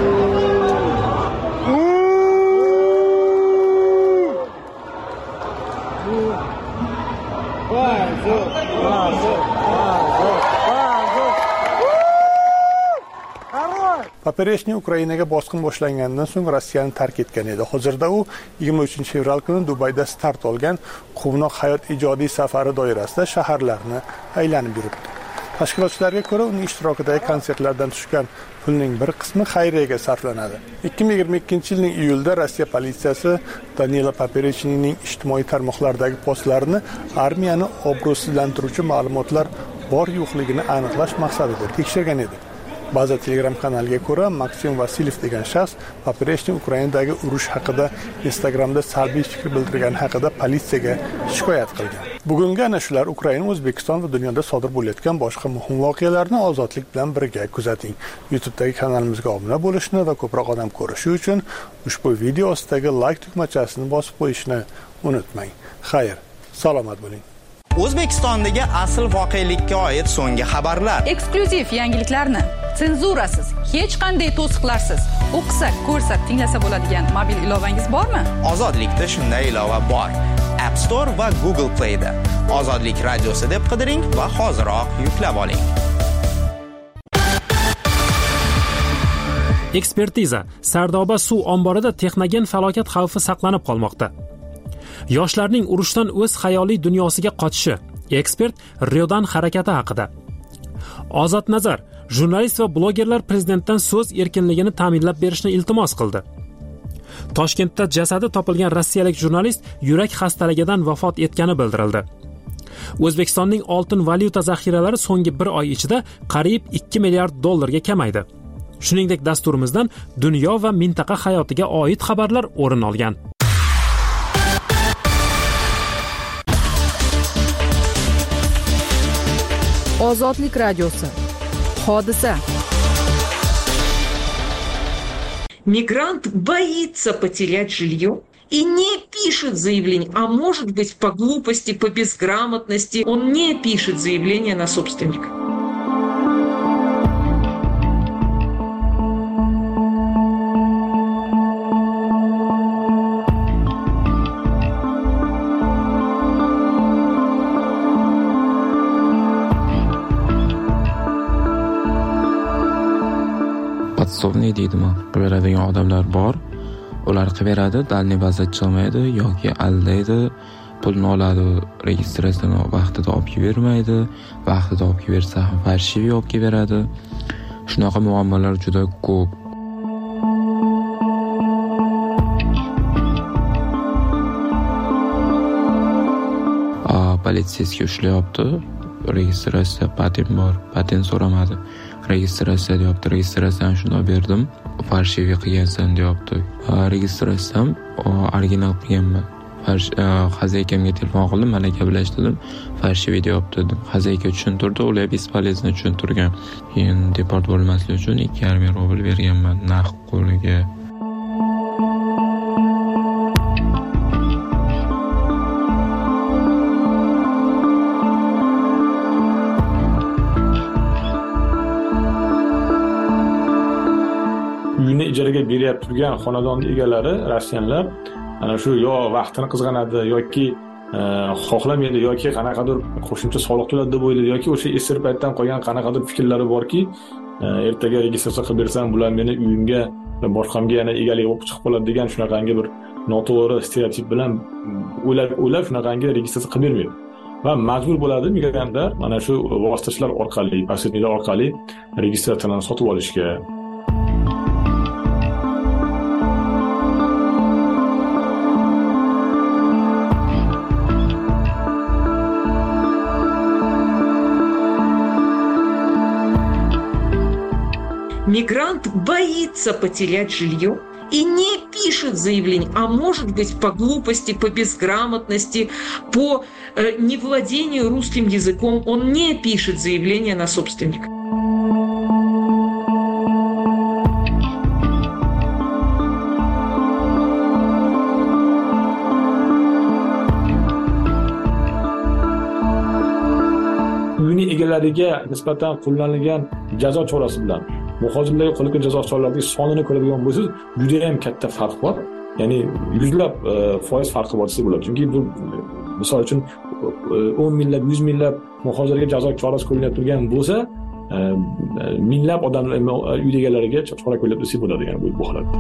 Poperechny Ukrainaga bosqin boshlangandan so'ng Rossiyani tark etgan edi. Hozirda u 23-fevral kuni Dubayda start olgan quvnoq hayot ijodiy safari doirasida shaharlarni aylanib yuribdi. Tashkilotchilarga ko'ra, uning ishtirokidagi konsertlardan tushgan pulning bir qismi xayriyaga sarflanadi. 2022-yilning iyulida Rossiya politsiyasi Danila Poperechnyning ijtimoiy tarmoqlardagi postlarini armiyani obro'sizlantiruvchi ma'lumotlar bor yo'qligini aniqlash maqsadida tekshirgan edi. Ba'zi Telegram kanaliga ko'ra, Maksim Vasilyev degan shaxs Popreshniy Ukrainadagi urush haqida Instagramda salbiy fikr bildirgani haqida politsiyaga shikoyat qilgan. Bugungi ana shular Ukraina, O'zbekiston va dunyoda sodir bo'layotgan boshqa muhim voqealarni ozodlik bilan birga kuzating. YouTube'dagi kanalimizga obuna bo'lishni va ko'proq odam ko'rishi uchun ushbu video ostidagi like tugmachasini bosib qo'yishni unutmang. Xayr, salomat bo'ling. O'zbekistondagi asl voqelikka oid so'nggi xabarlar. Eksklyuziv yangiliklarni senzurasiz, hech qanday to'siqlarsiz o'qisa, ko'rsa, tinglasa bo'ladigan mobil ilovangiz bormi? Ozodlikda shunday ilova bor. App Store va Google Play da. Ozodlik radiosi deb qidiring va hoziroq yuklab oling. Ekspertiza: Sardoba suv omborida texnogen falokat xavfi saqlanib qolmoqda. Yoshlarning urushdan o'z xayoliy dunyosiga qochishi. Ekspert Ryodan harakati haqida. Ozod Nazar: jurnalist va blogerlar prezidentdan so'z erkinligini ta'minlab berishni iltimos qildi. Toshkentda jasadi topilgan rossiyalik jurnalist yurak xastaligidan vafot etgani bildirildi. O'zbekistonning oltin valyuta zaxiralari so'nggi 1 oy ichida qariyb 2 milliard dollarga kamaydi. Shuningdek, dasturimizdan dunyo va mintaqa hayotiga oid xabarlar o'rin olgan. Ozodlik radiosi. Hodisa. Мигрант боится потерять жилье и не пишет заявление, а может быть по глупости, по безграмотности он не пишет заявление на собственника. Podsovniy deydimi? Beradigan odamlar bor. Ular qilib beradi, dalniy bazda chiqmaydi yoki aldaydi, pulni oladi, registratsiyani vaqtida olib bermaydi, vaqtida olib bersa ham farshiy olib beradi. Shunaqa muammolar juda ko'p. Politsiyasiga ushlayapti. Registratsiya patent bor, patent so'ramadi. Registratsiya deyapti, registratsiyani shunday berdim, farshiy qilgansan deyapti. Registratsiyam original qilganman. Xazakamga telefon qildim, mana gaplashdim, farshiy deyapti dedim. Xazayka tushuntirdi, ular bespolezno tushuntirgan. Keyin deport bo'lmaslik uchun 2,5 rubl berganman naqd qo'liga. Uyini ijaraga berib turgan xonadonning egalari rossiyanlar ana shu yo vaqtini qizg'anadi yoki xohlamaydi yoki qanaqadir qo'shimcha soliq to'ladi deb o'ylaydi yoki o'sha esir paytdan qolgan qanaqadir fikrlari borki, ertaga registratsiya qilib bersam bular meni uyimga va boshqamga yana egalik bo'lib chiqib qoladi degan shunaqangi bir noto'g'ri stereotip bilan o'ylab shunaqangi registratsiya qilib bermaydi. Va majbur bo'ladi migrantlar mana shu vositachilar orqali, posredniklar orqali registratsiyalarni sotib olishga. Мигрант боится потерять жилье и не пишет заявление, а может быть по глупости, по безграмотности, по невладению русским языком он не пишет заявление на собственника. Uyning egalariga nisbatan qo'llanilgan jazo chorasi bilan muhojirlarga qo'llanilgan jazo choralarining sonini ko'radigan bo'lsangiz, juda ham katta farq bor. Ya'ni yuzlab foiz farqi bor desa bo'ladi. Chunki bu misol uchun 10 minglab, 100 minglab muhojirlarga jazo chorasi qo'llanib turgan bo'lsa, minglab odamlar uy egalariga chora qo'llab desa bo'ladi, ya'ni bu holatda.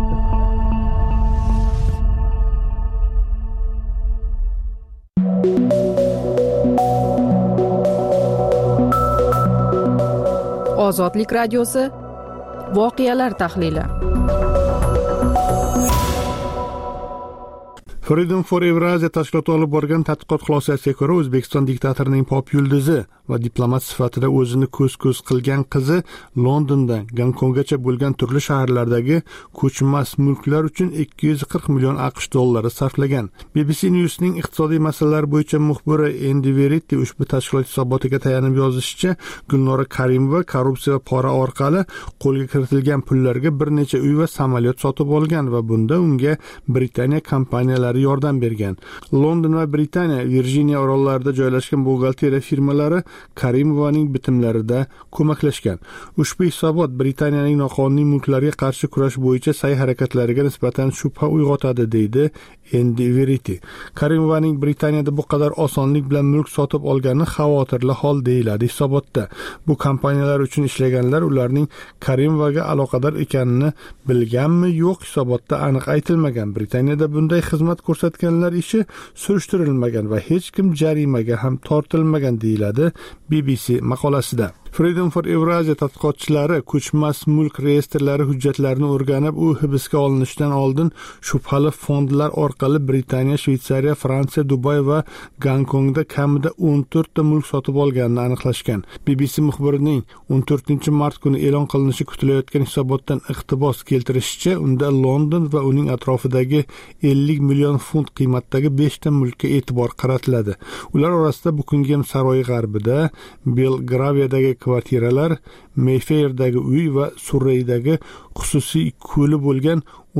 Ozodlik radiosi voqealar tahlili. Freedom for Eurasia tashkiloti olib borgan tadqiqot xulosasiga ko'ra, O'zbekiston diktatorining pop yulduzi va diplomat sifatida o'zini ko'z qilgan qizi Londondan Gonkonggacha bo'lgan turli shaharlardagi ko'chmas mulklar uchun 240 million AQSh dollari sarflagan. BBC News'ning iqtisodiy masalalar bo'yicha muxbiri Endi Verity ushbu tashkilot hisobotiga tayanib yozishicha, Gulnora Karimova korrupsiya va pora orqali qo'lga kiritilgan pullarga bir necha uy va samolyot sotib olgan va bunda unga Britaniya kompaniyalari yordam bergan. London va Britaniya Virjiniya orollarida joylashgan buxgalteriya firmalari Karimovaning bitimlarida ko'maklashgan. Ushbu hisobot Britaniyaning noqonuniy mulklarga qarshi kurash bo'yicha sa'y-harakatlariga nisbatan shubha uyg'otadi, deydi Endi Verity. Karimovaning Britaniyada bu qadar osonlik bilan mulk sotib olgani xavotirli hol, deyiladi hisobotda. Bu kompaniyalar uchun ishlaganlar ularning Karimovaga aloqador ekanini bilganmi, yo'q, hisobotda aniq aytilmagan. Britaniyada bunday xizmat ko'rsatganlar ishi surishtirilmagan va hech kim jarimaga ham tortilmagan, deyiladi BBC maqolasida. Freedom for Eurasia tadqiqotchilari ko'chmas mulk reyestrlari hujjatlarini o'rganib, u hibsga olinishidan oldin shubhali fondlar orqali Britaniya, Shveysariya, Fransiya, Dubay va Gonkongda kamida 14 ta mulk sotib olganini aniqlashgan. BBC muxbirining 14-mart kuni e'lon qilinishi kutilayotgan hisobotdan iqtibos keltirishicha, unda London va uning atrofidagi 50 million funt qiymatdagi 5 ta mulkka e'tibor qaratiladi. Ular orasida Buckingham saroyi g'arbida, Belgraviyadagi kvartiralar, Mayfairdagi uy va Surreydagi xususiy ko'li bo'lgan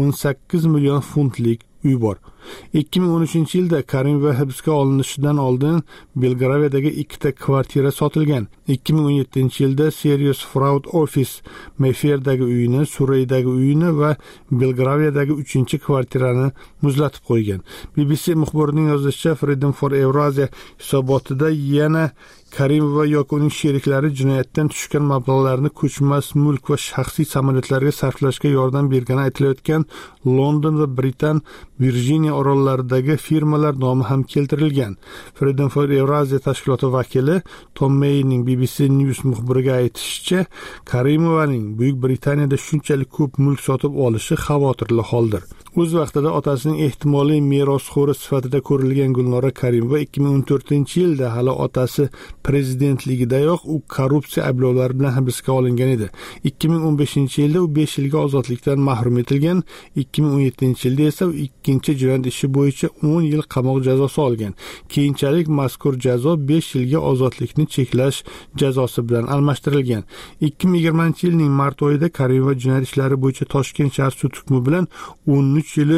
18 million funtlik uy bor. 2013-yilda Karimova hibsga olinishidan oldin Belgraviyadagi 2 ta kvartira sotilgan. 2017-yilda Serious Fraud Office Mayfairdagi uyini, Surreydagi uyini va Belgraviyadagi 3-kvartirani muzlatib qo'ygan. BBC muxbirining yozishicha, Freedom for Eurasia hisobotida yana Karimova yoki uning sheriklari jinoyatdan tushgan mablag'larni ko'chmas mulk va shaxsiy samolyotlarga sarflashga yordam bergani aytilayotgan London va Britan Virjiniya orollaridagi firmalar nomi ham keltirilgan. Freedom for Eurasia tashkiloti vakili Tom Mayning BBC News muxbiriga aytishicha, Karimovaning Buyuk Britaniyada shunchalik ko'p mulk sotib olishi xavotirli holdir. O'z vaqtida otasining ehtimoliy merosxo'ri sifatida ko'rilgan Gulnora Karimova 2014-yilda hali otasi prezidentligidayoq u korrupsiya ayblovlari bilan hibsga olingan edi. 2015-yilda u 5 yilga ozodlikdan mahrum etilgan. 2017-yilda esa u ikkinchi jinoyat ishi bo'yicha 10 yil qamoq jazosi olgan. Keyinchalik mazkur jazo 5 yilga ozodlikni cheklash jazosi bilan almashtirilgan. 2020-yilning mart oyida Karimova jinoyat ishlari bo'yicha Toshkent shahar sud hukmi bilan 13 yili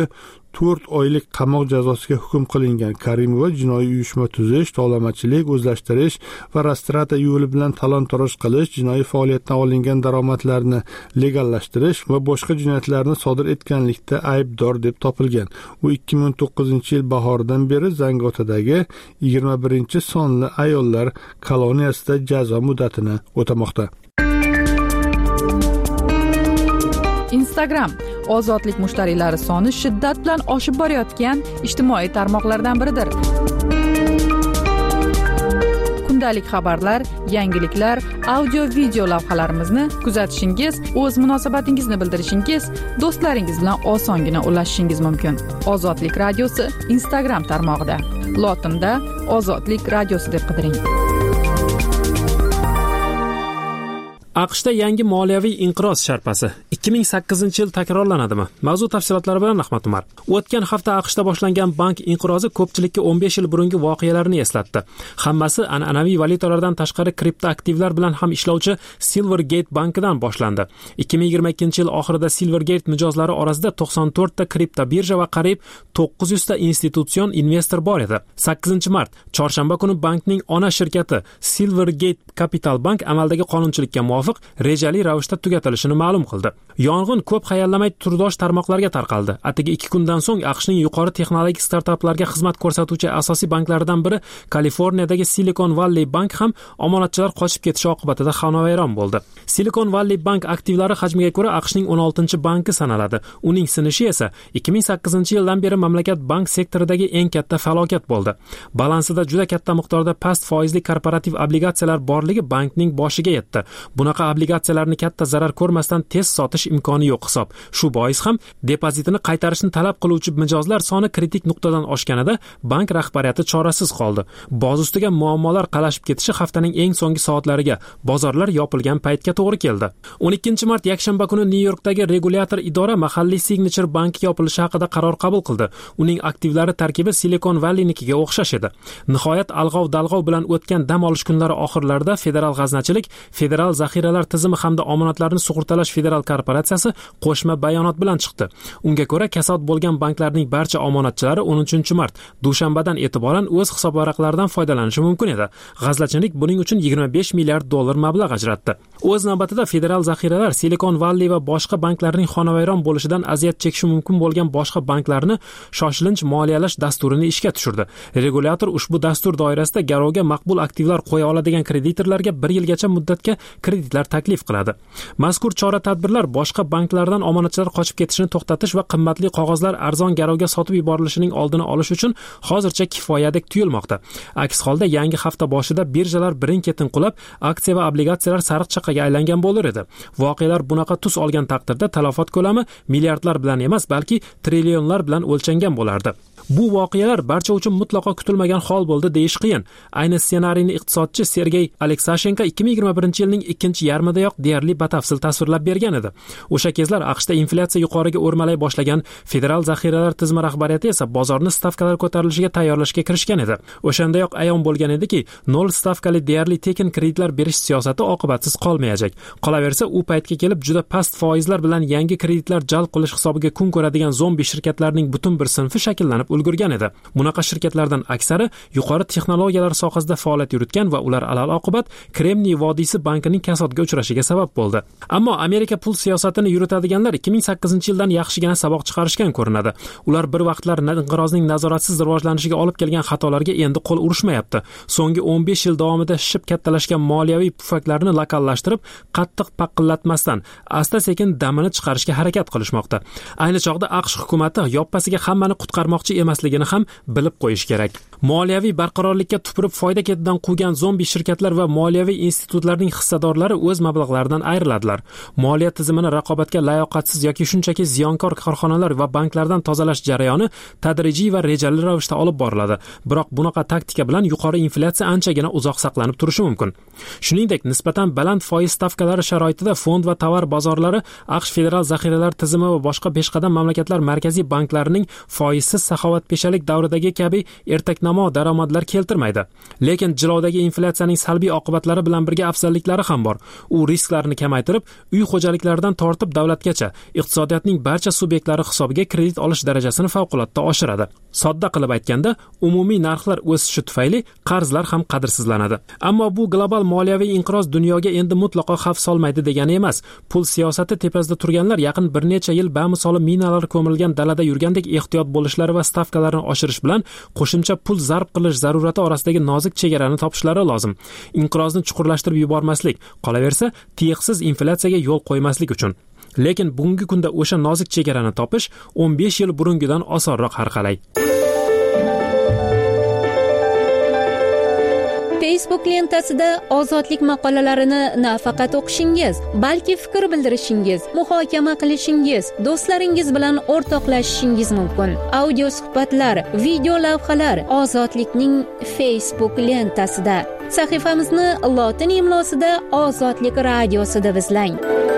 4 oylik qamoq jazosiga hukm qilingan. Karimova jinoiy uyushma tuzish, tovlamachilik, o'zlashtirish va rastrata yo'li bilan talon-toroj qilish, jinoiy faoliyatdan olingan daromadlarni legallashtirish va boshqa jinoyatlarni sodir etganlikda aybdor deb topilgan. U 2009-yil bahoridan beri Zangotadagi 21-sonli ayollar koloniyasida jazo muddatini o'tamoqda. Instagram ozodlik mushtariylari soni shiddat bilan oshib borayotgan ijtimoiy tarmoqlardan biridir. Kundalik xabarlar, yangiliklar, audio-video lavhalarimizni kuzatishingiz, o'z munosabatingizni bildirishingiz, do'stlaringiz bilan osongina ulashishingiz mumkin. Ozodlik radiosi Instagram tarmog'ida. Lotinda Ozodlik radiosi deb qidiring. AQShda yangi moliyaviy inqiroz sharpasi 2008-yil takrorlanadimi? Mavzu tafsilotlari bilan Ahmad Umar. O'tgan hafta AQShda boshlangan bank inqirozi ko'pchilikka 15 yil burungi voqealarni eslatdi. Hammasi an'anaviy valyutalardan tashqari kriptoaktivlar bilan ham ishlovchi Silvergate bankidan boshlandi. 2022-yil oxirida Silvergate mijozlari orasida 94 ta kripto birja va qariyb 900 ta institutsion investor bor edi. 8-mart chorshanba kuni bankning ona shirkati Silvergate Capital Bank amaldagi qonunchilikka muvofiq rejali ravishda tugatilishini ma'lum qildi. Yong'in ko'p hayallamay turdosh tarmoqlarga tarqaldi. Atigi 2 kundan so'ng AQShning yuqori texnologik startaplarga xizmat ko'rsatuvchi asosiy banklaridan biri Kaliforniyadagi Silicon Valley Bank ham omonatchilar qochib ketishi oqibatida xonavayron bo'ldi. Silicon Valley Bank aktivlari hajmiga ko'ra AQShning 16-banki sanaladi. Uning sinishi esa 2008-yildan beri mamlakat bank sektoridagi eng katta falokat bo'ldi. Balansida juda katta miqdorda past foizli korporativ obligatsiyalar borligi bankning boshiga yetdi. Bunaqa obligatsiyalarni katta zarar ko'rmasdan tez sotish berish imkoni yo'q hisob. Shu bois ham depozitini qaytarishni talab qiluvchi mijozlar soni kritik nuqtadan oshganida bank rahbariyati chorasiz qoldi. Boz ustiga muammolar qalashib ketishi haftaning eng so'nggi soatlariga, bozorlar yopilgan paytga to'g'ri keldi. 12-mart yakshanba kuni Nyu-Yorkdagi regulyator idora mahalliy Signature banki yopilishi haqida qaror qabul qildi. Uning aktivlari tarkibi Silicon Valleynikiga o'xshash edi. Nihoyat alg'ov-dalg'ov bilan o'tgan dam olish kunlari oxirlarida Federal g'aznachilik, Federal zaxiralar tizimi hamda omonatlarni sug'urtalash federal korporatsiyasi qo'shma bayonot bilan chiqdi. Unga ko'ra, kasod bo'lgan banklarning barcha omonatchilari 13-mart dushanbadan e'tiboran o'z hisobvaraqlaridan foydalanishi mumkin edi. G'aznachilik buning uchun $25 milliard mablag' ajratdi. O'z navbatida federal zaxiralar Silicon Valley va boshqa banklarning xonavayron bo'lishidan aziyat chekishi mumkin bo'lgan boshqa banklarni shoshilinch moliyalash dasturini ishga tushirdi. Regulyator ushbu dastur doirasida garovga maqbul aktivlar qo'ya oladigan kreditorlarga 1 yilgacha muddatga kreditlar taklif qiladi. Mazkur chora-tadbirlar boshqa banklardan omonatchilar qochib ketishini to'xtatish va qimmatli qog'ozlar arzon garovga sotib yuborilishining oldini olish uchun hozircha kifoyadek tuyulmoqda. Aks holda yangi hafta boshida birjalar birin-ketin qulab, aksiya va obligatsiyalar sariq chaqaga aylangan bo'lar edi. Voqealar bunaqa tus olgan taqdirda talafot ko'lami milliardlar bilan emas, balki trillionlar bilan o'lchangan bo'lardi. Bu voqealar barcha uchun mutlaqo kutilmagan hol bo'ldi deyish qiyin. Ayni ssenariyni iqtisodchi Sergey Aleksashenko 2021-yilning ikkinchi yarmidayoq deyarli batafsil tasvirlab bergan edi. O'sha kezlar AQShda inflyatsiya yuqoriga o'rmalay boshlagan, federal zaxiralar tizimi rahbariyati esa bozorni stavkalar ko'tarilishiga tayyorlashga kirishgan edi. O'shandayoq ayon bo'lgan ediki, 0 stavkali deyarli tekin kreditlar berish siyosati oqibatsiz qolmayajak. Qolaversa, u paytga kelib juda past foizlar bilan yangi kreditlar jalb qilish hisobiga kun ko'radigan zombi shirkatlarning butun bir sinfi shakllanib ulgurgan edi. Bunaqa shirkatlardan aksari yuqori texnologiyalar sohasida faoliyat yuritgan va ular alal oqibat Kremniy vodiysi bankining kasodga uchrashiga sabab bo'ldi. Ammo Amerika pul siyosatini yuritadiganlar 2008-yildan yaxshigina saboq chiqarishgan ko'rinadi. Ular bir vaqtlar inqirozning nazoratsiz rivojlanishiga olib kelgan xatolarga endi qo'l urishmayapti. So'nggi 15 yil davomida shishib kattalashgan moliyaviy pufaklarni lokallashtirib, qattiq paqillatmasdan asta-sekin damini chiqarishga harakat qilishmoqda. Ayni chog'da AQSh hukumatı yoppasiga hammani qutqarmoqchi emasligini ham bilib qo'yish kerak. Moliyaviy barqarorlikka tupurib foyda ketidan quvgan zombi shirkatlar va moliyaviy institutlarning hissadorlari o'z mablag'laridan ayriladilar. Moliya tizimini raqobatga layoqatsiz yoki shunchaki ziyonkor korxonalar va banklardan tozalash jarayoni tadrijiy va rejali ravishda olib boriladi. Biroq bunaqa taktika bilan yuqori inflyatsiya anchagina uzoq saqlanib turishi mumkin. Shuningdek, nisbatan baland foiz stavkalari sharoitida fond va tovar bozorlari AQSh federal zaxiralar tizimi va boshqa peshqadam mamlakatlar markaziy banklarining foizsiz saxovatpeshalik davridagi kabi ertaknamo daromadlar keltirmaydi. Lekin jilovdagi inflyatsiyaning salbiy oqibatlari bilan birga afzalliklari ham bor. U risklarni kamaytirib, uy xo'jaliklaridan tortib davlatgacha iqtisodiyotning barcha subyektlari hisobiga kredit olish darajasini favqulodda oshiradi. Sodda qilib aytganda, umumiy narxlar o'sishi tufayli qarzlar ham qadrsizlanadi. Ammo bu global moliyaviy inqiroz dunyoga endi mutlaqo xavf solmaydi degani emas. Pul siyosati tepasida turganlar yaqin bir necha yil bamisoli minalar ko'milgan dalada yurgandek ehtiyot bo'lishlari va stavkalarni oshirish bilan qo'shimcha pul zarb qilish zarurati orasidagi nozik chegarani topishlari lozim. Inqirozni chuqurlashtirib yubormaslik, qolaversa, tiyiqsiz inflyatsiyaga yo'l qo'ymaslik uchun. Lekin bugungi kunda o'sha nozik chegarani topish 15 yil burungidan osonroq har qalay. Facebook lentasida ozodlik maqolalarini nafaqat o'qishingiz, balki fikr bildirishingiz, muhokama qilishingiz, do'stlaringiz bilan o'rtoqlashishingiz mumkin. Audio suhbatlar, video lavhalar Ozodlikning Facebook lentasida. Sahifamizni lotin imlosida Ozodlik radiosida izlang.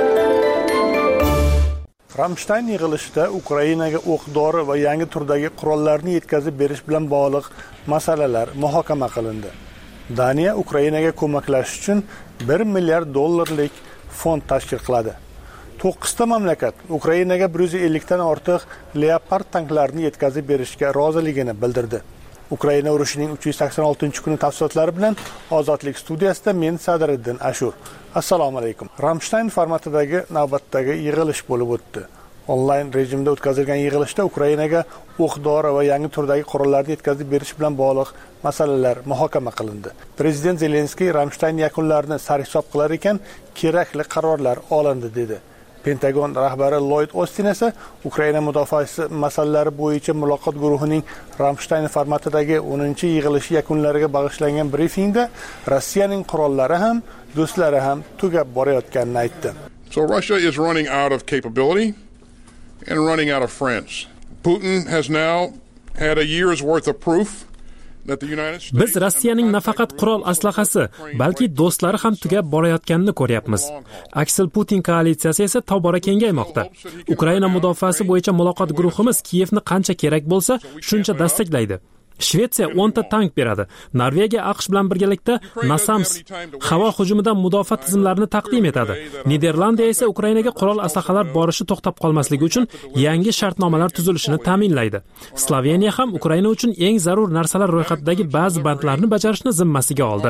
Ramstein yig'ilishida Ukrainaga o'q-dori va yangi turdagi qurollarni yetkazib berish bilan bog'liq masalalar muhokama qilindi. Daniya Ukrainaga ko'maklashish uchun $1 milliard fond tashkil qiladi. 9 ta mamlakat Ukrainaga 150 dan ortiq Leopard tanklarini yetkazib berishga roziligini bildirdi. Ukraina urushining 386-kuni tafsilotlari bilan Ozodlik studiyasida men Sadriddin Ashur. Assalomu alaykum. Ramstein formatidagi navbatdagi yig'ilish bo'lib o'tdi. Onlayn rejimda o'tkazilgan yig'ilishda Ukrainaga o'q-dori va yangi turdagi qurollarni yetkazib berish bilan bog'liq masalalar muhokama qilindi. Prezident Zelenskiy Ramstein yakunlarini sarhisob qilar ekan, kerakli qarorlar olindi dedi. Pentagon rahbari Lloyd Austin esa Ukraina mudofaasi masalalari bo'yicha muloqot guruhining Ramstein formatidagi 10-yig'ilishi yakunlariga bag'ishlangan brifingda Rossiyaning qurollari ham, do'stlari ham tugab borayotganini aytdi. So Russia is running out of capability and running out of friends. Putin has now had a year's worth of proof. Biz Rossiyaning nafaqat qurol aslahasi, balki do'stlari ham tugab borayotganini ko'ryapmiz. Aksel Putin koalitsiyasi esa tobora kengaymoqda. Ukraina mudofaasi bo'yicha muloqot guruhimiz Kiyevni qancha kerak bo'lsa, shuncha dastaklaydi. Shvetsiya 10 ta tank beradi. Norvegiya AQSh bilan birgalikda NASAMS havo hujumidan mudofaa tizimlarini taqdim etadi. Niderlandiya esa Ukrainaga qurol aslahalar borishi to'xtab qolmasligi uchun yangi shartnomalar tuzilishini ta'minlaydi. Sloveniya ham Ukraina uchun eng zarur narsalar ro'yxatidagi ba'zi bandlarni bajarishni zimmasiga oldi.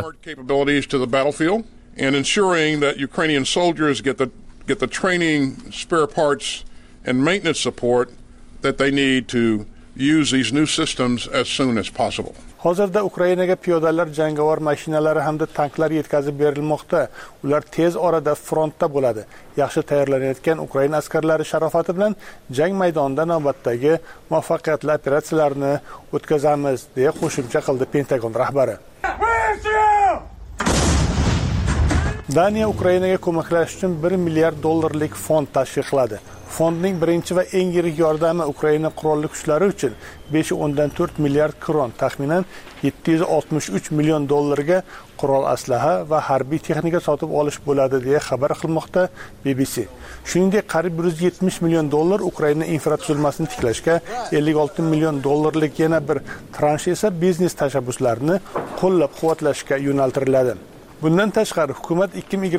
And ensuring that Ukrainian soldiers get the training, spare parts and maintenance support that they need to use these new systems as soon as possible. Hozirda Ukrainaga piyodalar, jangovar mashinalari hamda tanklar yetkazib berilmoqda. Ular tez orada frontda bo'ladi. Yaxshi tayyorlanayotgan Ukraina askarlari sharofati bilan jang maydonida navbatdagi muvaffaqiyatli operatsiyalarni o'tkazamiz, deya qo'shimcha qildi Pentagon rahbari. Daniya Ukrainaga ko'maklash uchun $1 milliard fond tashkil qiladi. Fondning birinchi va eng yirik yordami Ukraina qurolli kuchlari uchun 5.4 milliard kron, taxminan $763 million ga qurol aslaha va harbiy texnika sotib olish bo'ladi, deya xabar qilmoqda BBC. Shuningdek, qariyb $170 million Ukraina infratuzilmasini tiklashga, $56 million yana bir transh esa biznes tashabbuslarini qo'llab-quvvatlashga yo'naltiriladi. Bundan tashqari hukumat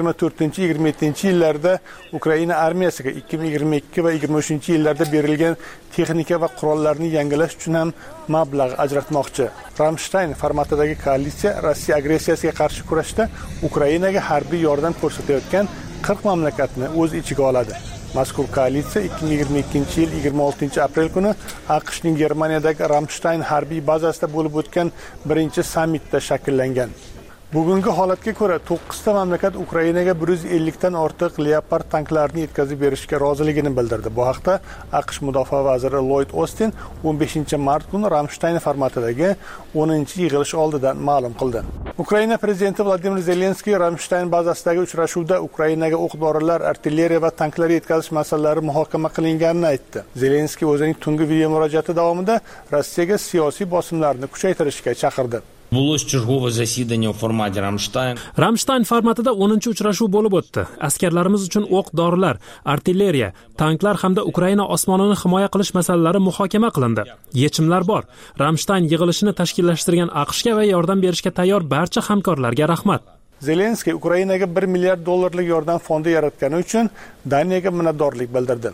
2024-27 yillarda Ukraina armiyasiga 2022 va 2023 yillarda berilgan texnika va qurollarni yangilash uchun ham mablag' ajratmoqchi. Ramstein formatidagi koalitsiya Rossiya agressiyasiga qarshi kurashda Ukrainaga harbiy yordam ko'rsatayotgan 40 mamlakatni o'z ichiga oladi. Mazkur koalitsiya 2022 yil 26 aprel kuni AQShning Germaniyadagi Ramstein harbiy bazasida bo'lib o'tgan birinchi sammitda shakllangan. Bugungi holatga ko'ra 9 ta mamlakat Ukrainaga 150 dan ortiq Leopard tanklarini yetkazib berishga roziligini bildirdi. Bu haqda AQSh mudofaa vaziri Lloyd Austin 15 mart kuni Ramstein formatidagi 10-yig'ilish oldidan ma'lum qildi. Ukraina prezidenti Vladimir Zelenskiy Ramstein bazasidagi uchrashuvda Ukrainaga o'q-dorilar, artilleriya va tanklar yetkazish masalalari muhokama qilinganini aytdi. Zelenskiy o'zining tungi video murojaati davomida Rossiyaga siyosiy bosimlarni kuchaytirishga chaqirdi. Було чергове засідання у форматі Рамштайн. Ramstein formatida 10-uchrashuv bo'lib o'tdi. Askarlarimiz uchun o'q-dorilar, artilleriya, tanklar hamda Ukraina osmonini himoya qilish masalalari muhokama qilindi. Yechimlar bor. Ramstein yig'ilishini tashkillashtirgan AQShga va yordam berishga tayyor barcha hamkorlarga rahmat. Zelenskiy Ukrainaga $1 milliard yordam fondi yaratgani uchun Daniyaga minnatdorlik bildirdi.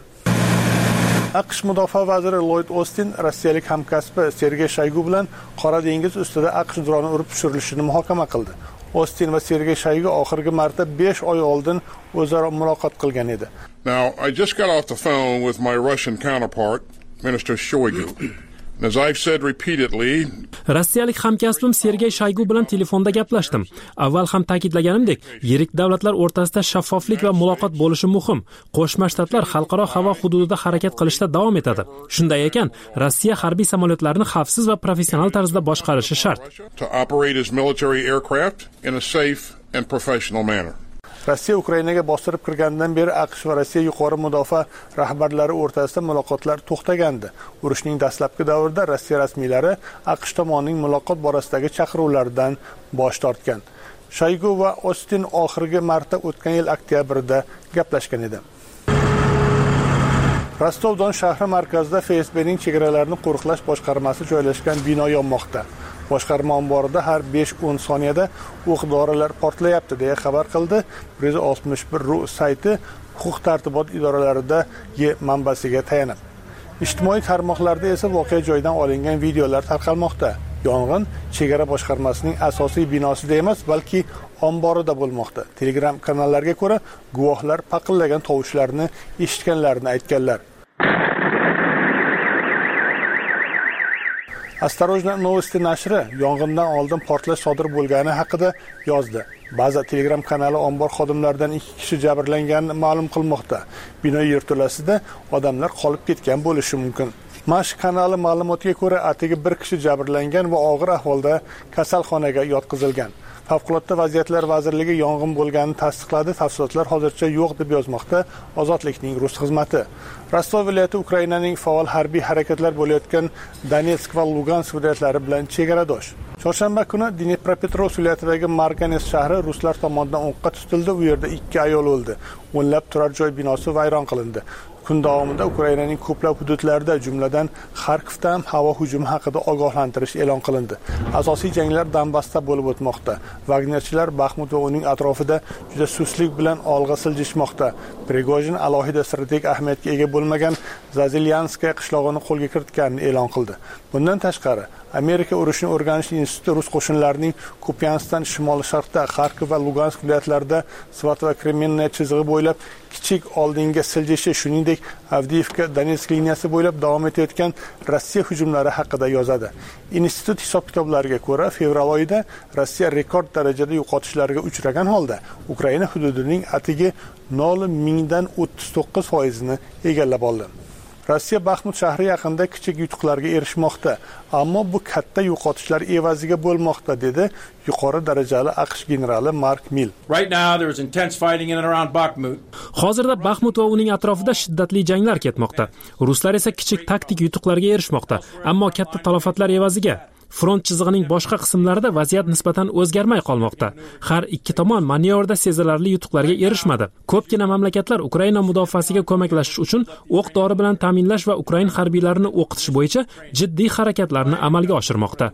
AQSh mudofaa vaziri Lloyd Austin rossiyalik hamkasbi Sergey Shoygu bilan Qora dengiz ustida AQSh droni urib tushirilishini muhokama qildi. Austin va Sergey Shoygu oxirgi marta 5 oy oldin o'zaro muloqot qilgan edi. Now, I just got off the phone with my Russian counterpart, Minister Shoigu. As I've said repeatedly, Rossiyalik hamkasbim Sergey Shoygu bilan telefonda gaplashdim. Avval ham ta'kidlaganimdek, yirik davlatlar o'rtasida shaffoflik va muloqot bo'lishi muhim. Qo'shma Shtatlar xalqaro havo hududida harakat qilishda davom etadi. Shunday ekan, Rossiya harbiy samolyotlarini xavfsiz va professional tarzda boshqarishi shart. To operate his military aircraft in a safe and professional manner. Rossiya Ukrainaga bostirib kirgandan beri AQSh va Rossiya yuqori mudofaa rahbarlari o'rtasida muloqotlar to'xtagandi. Urushning dastlabki davrida Rossiya rasmiylari AQSh tomonining muloqot borasidagi chaqiruvlardan bosh tortgan. Shoygu va Austin oxirgi marta o'tgan yil oktyabrda gaplashgan edi. Rostov-Don shahri markazida FSBning chegaralarni qo'riqlash boshqarmasi joylashgan bino yonmoqda. Boshqarma omborida har 5-10 soniyada o'q-dorilar portlayapti, deya xabar qildi 161.ru sayti huquq-tartibot idoralaridagi manbasiga tayanib. Ijtimoiy tarmoqlarda esa voqea joyidan olingan videolar tarqalmoqda. Yong'in chegara boshqarmasining asosiy binosida emas, balki omborida bo'lmoqda. Telegram kanallarga ko'ra, guvohlar paqillagan tovushlarni eshitganlarini aytganlar. Осторожно Novosti nashri yong'indan oldin portlash sodir bo'lgani haqida yozdi. Ba'zi Telegram kanali ombor xodimlaridan 2 kishi jabrlangani ma'lum qilmoqda. Bino yerto'lasida odamlar qolib ketgan bo'lishi mumkin. Mash kanali ma'lumotiga ko'ra, atigi 1 kishi jabrlangan va og'ir ahvolda kasalxonaga yotqizilgan. Favqulodda vaziyatlar vazirligi yong'in bo'lganini tasdiqladi. Tafsilotlar hozircha yo'q deb yozmoqda Ozodlikning rus xizmati. Rostov viloyati Ukrainaning faol harbiy harakatlar bo'layotgan Donetsk va Lugansk viloyatlari bilan chegaradosh. Chorshanba kuni Dnepropetrovsk viloyatidagi Marganes shahri ruslar tomonidan o'qqa tutildi. U yerda 2 ayol o'ldi. O'nlab turar joy binosi vayron qilindi. Kun davomida Ukrainaning ko'plab hududlarida, jumladan Xarkovda ham havo hujumi haqida ogohlantirish e'lon qilindi. Asosiy janglar Donbassda bo'lib o'tmoqda. Wagnerchilar Baxmut va uning atrofida juda suslik bilan olg'a siljishmoqda. Prigojin alohida strategik ahamiyatga ega bo'lmagan Zazilyanskaya qishlog'ini qo'lga kiritganini e'lon qildi. Bundan tashqari, Amerika urushni o'rganish instituti rus qo'shinlarining Kupyansdan shimoli-sharqda, Xarkov va Lugansk viloyatlarida Svat va Kremenniya chizig'i bo'ylab kichik oldinga siljishi, shuningdek Avdiivka Donetsk liniyasi bo'ylab davom etayotgan Rossiya hujumlari haqida yozadi. Institut hisob-kitoblariga ko'ra, fevral oyida Rossiya rekord darajada yo'qotishlarga uchragan holda Ukraina hududining atigi 0,39% egallab oldi. Rossiya Baxmut shahri yaqinida kichik yutuqlarga erishmoqda, ammo bu katta yo'qotishlar evaziga bo'lmoqda, dedi yuqori darajali AQSh generali Mark Mill. Hozirda Baxmut va uning atrofida shiddatli janglar ketmoqda. Ruslar esa kichik taktik yutuqlarga erishmoqda, ammo katta talofatlar evaziga. Front chizig'ining boshqa qismlarida vaziyat nisbatan o'zgarmay qolmoqda. Har ikki tomon manyovrda sezilarli yutuqlarga erishmadi. Ko'pgina mamlakatlar Ukraina mudofaasiga ko'maklashish uchun o'q-dori bilan ta'minlash va Ukraina harbiylarini o'qitish bo'yicha jiddiy harakatlarni amalga oshirmoqda.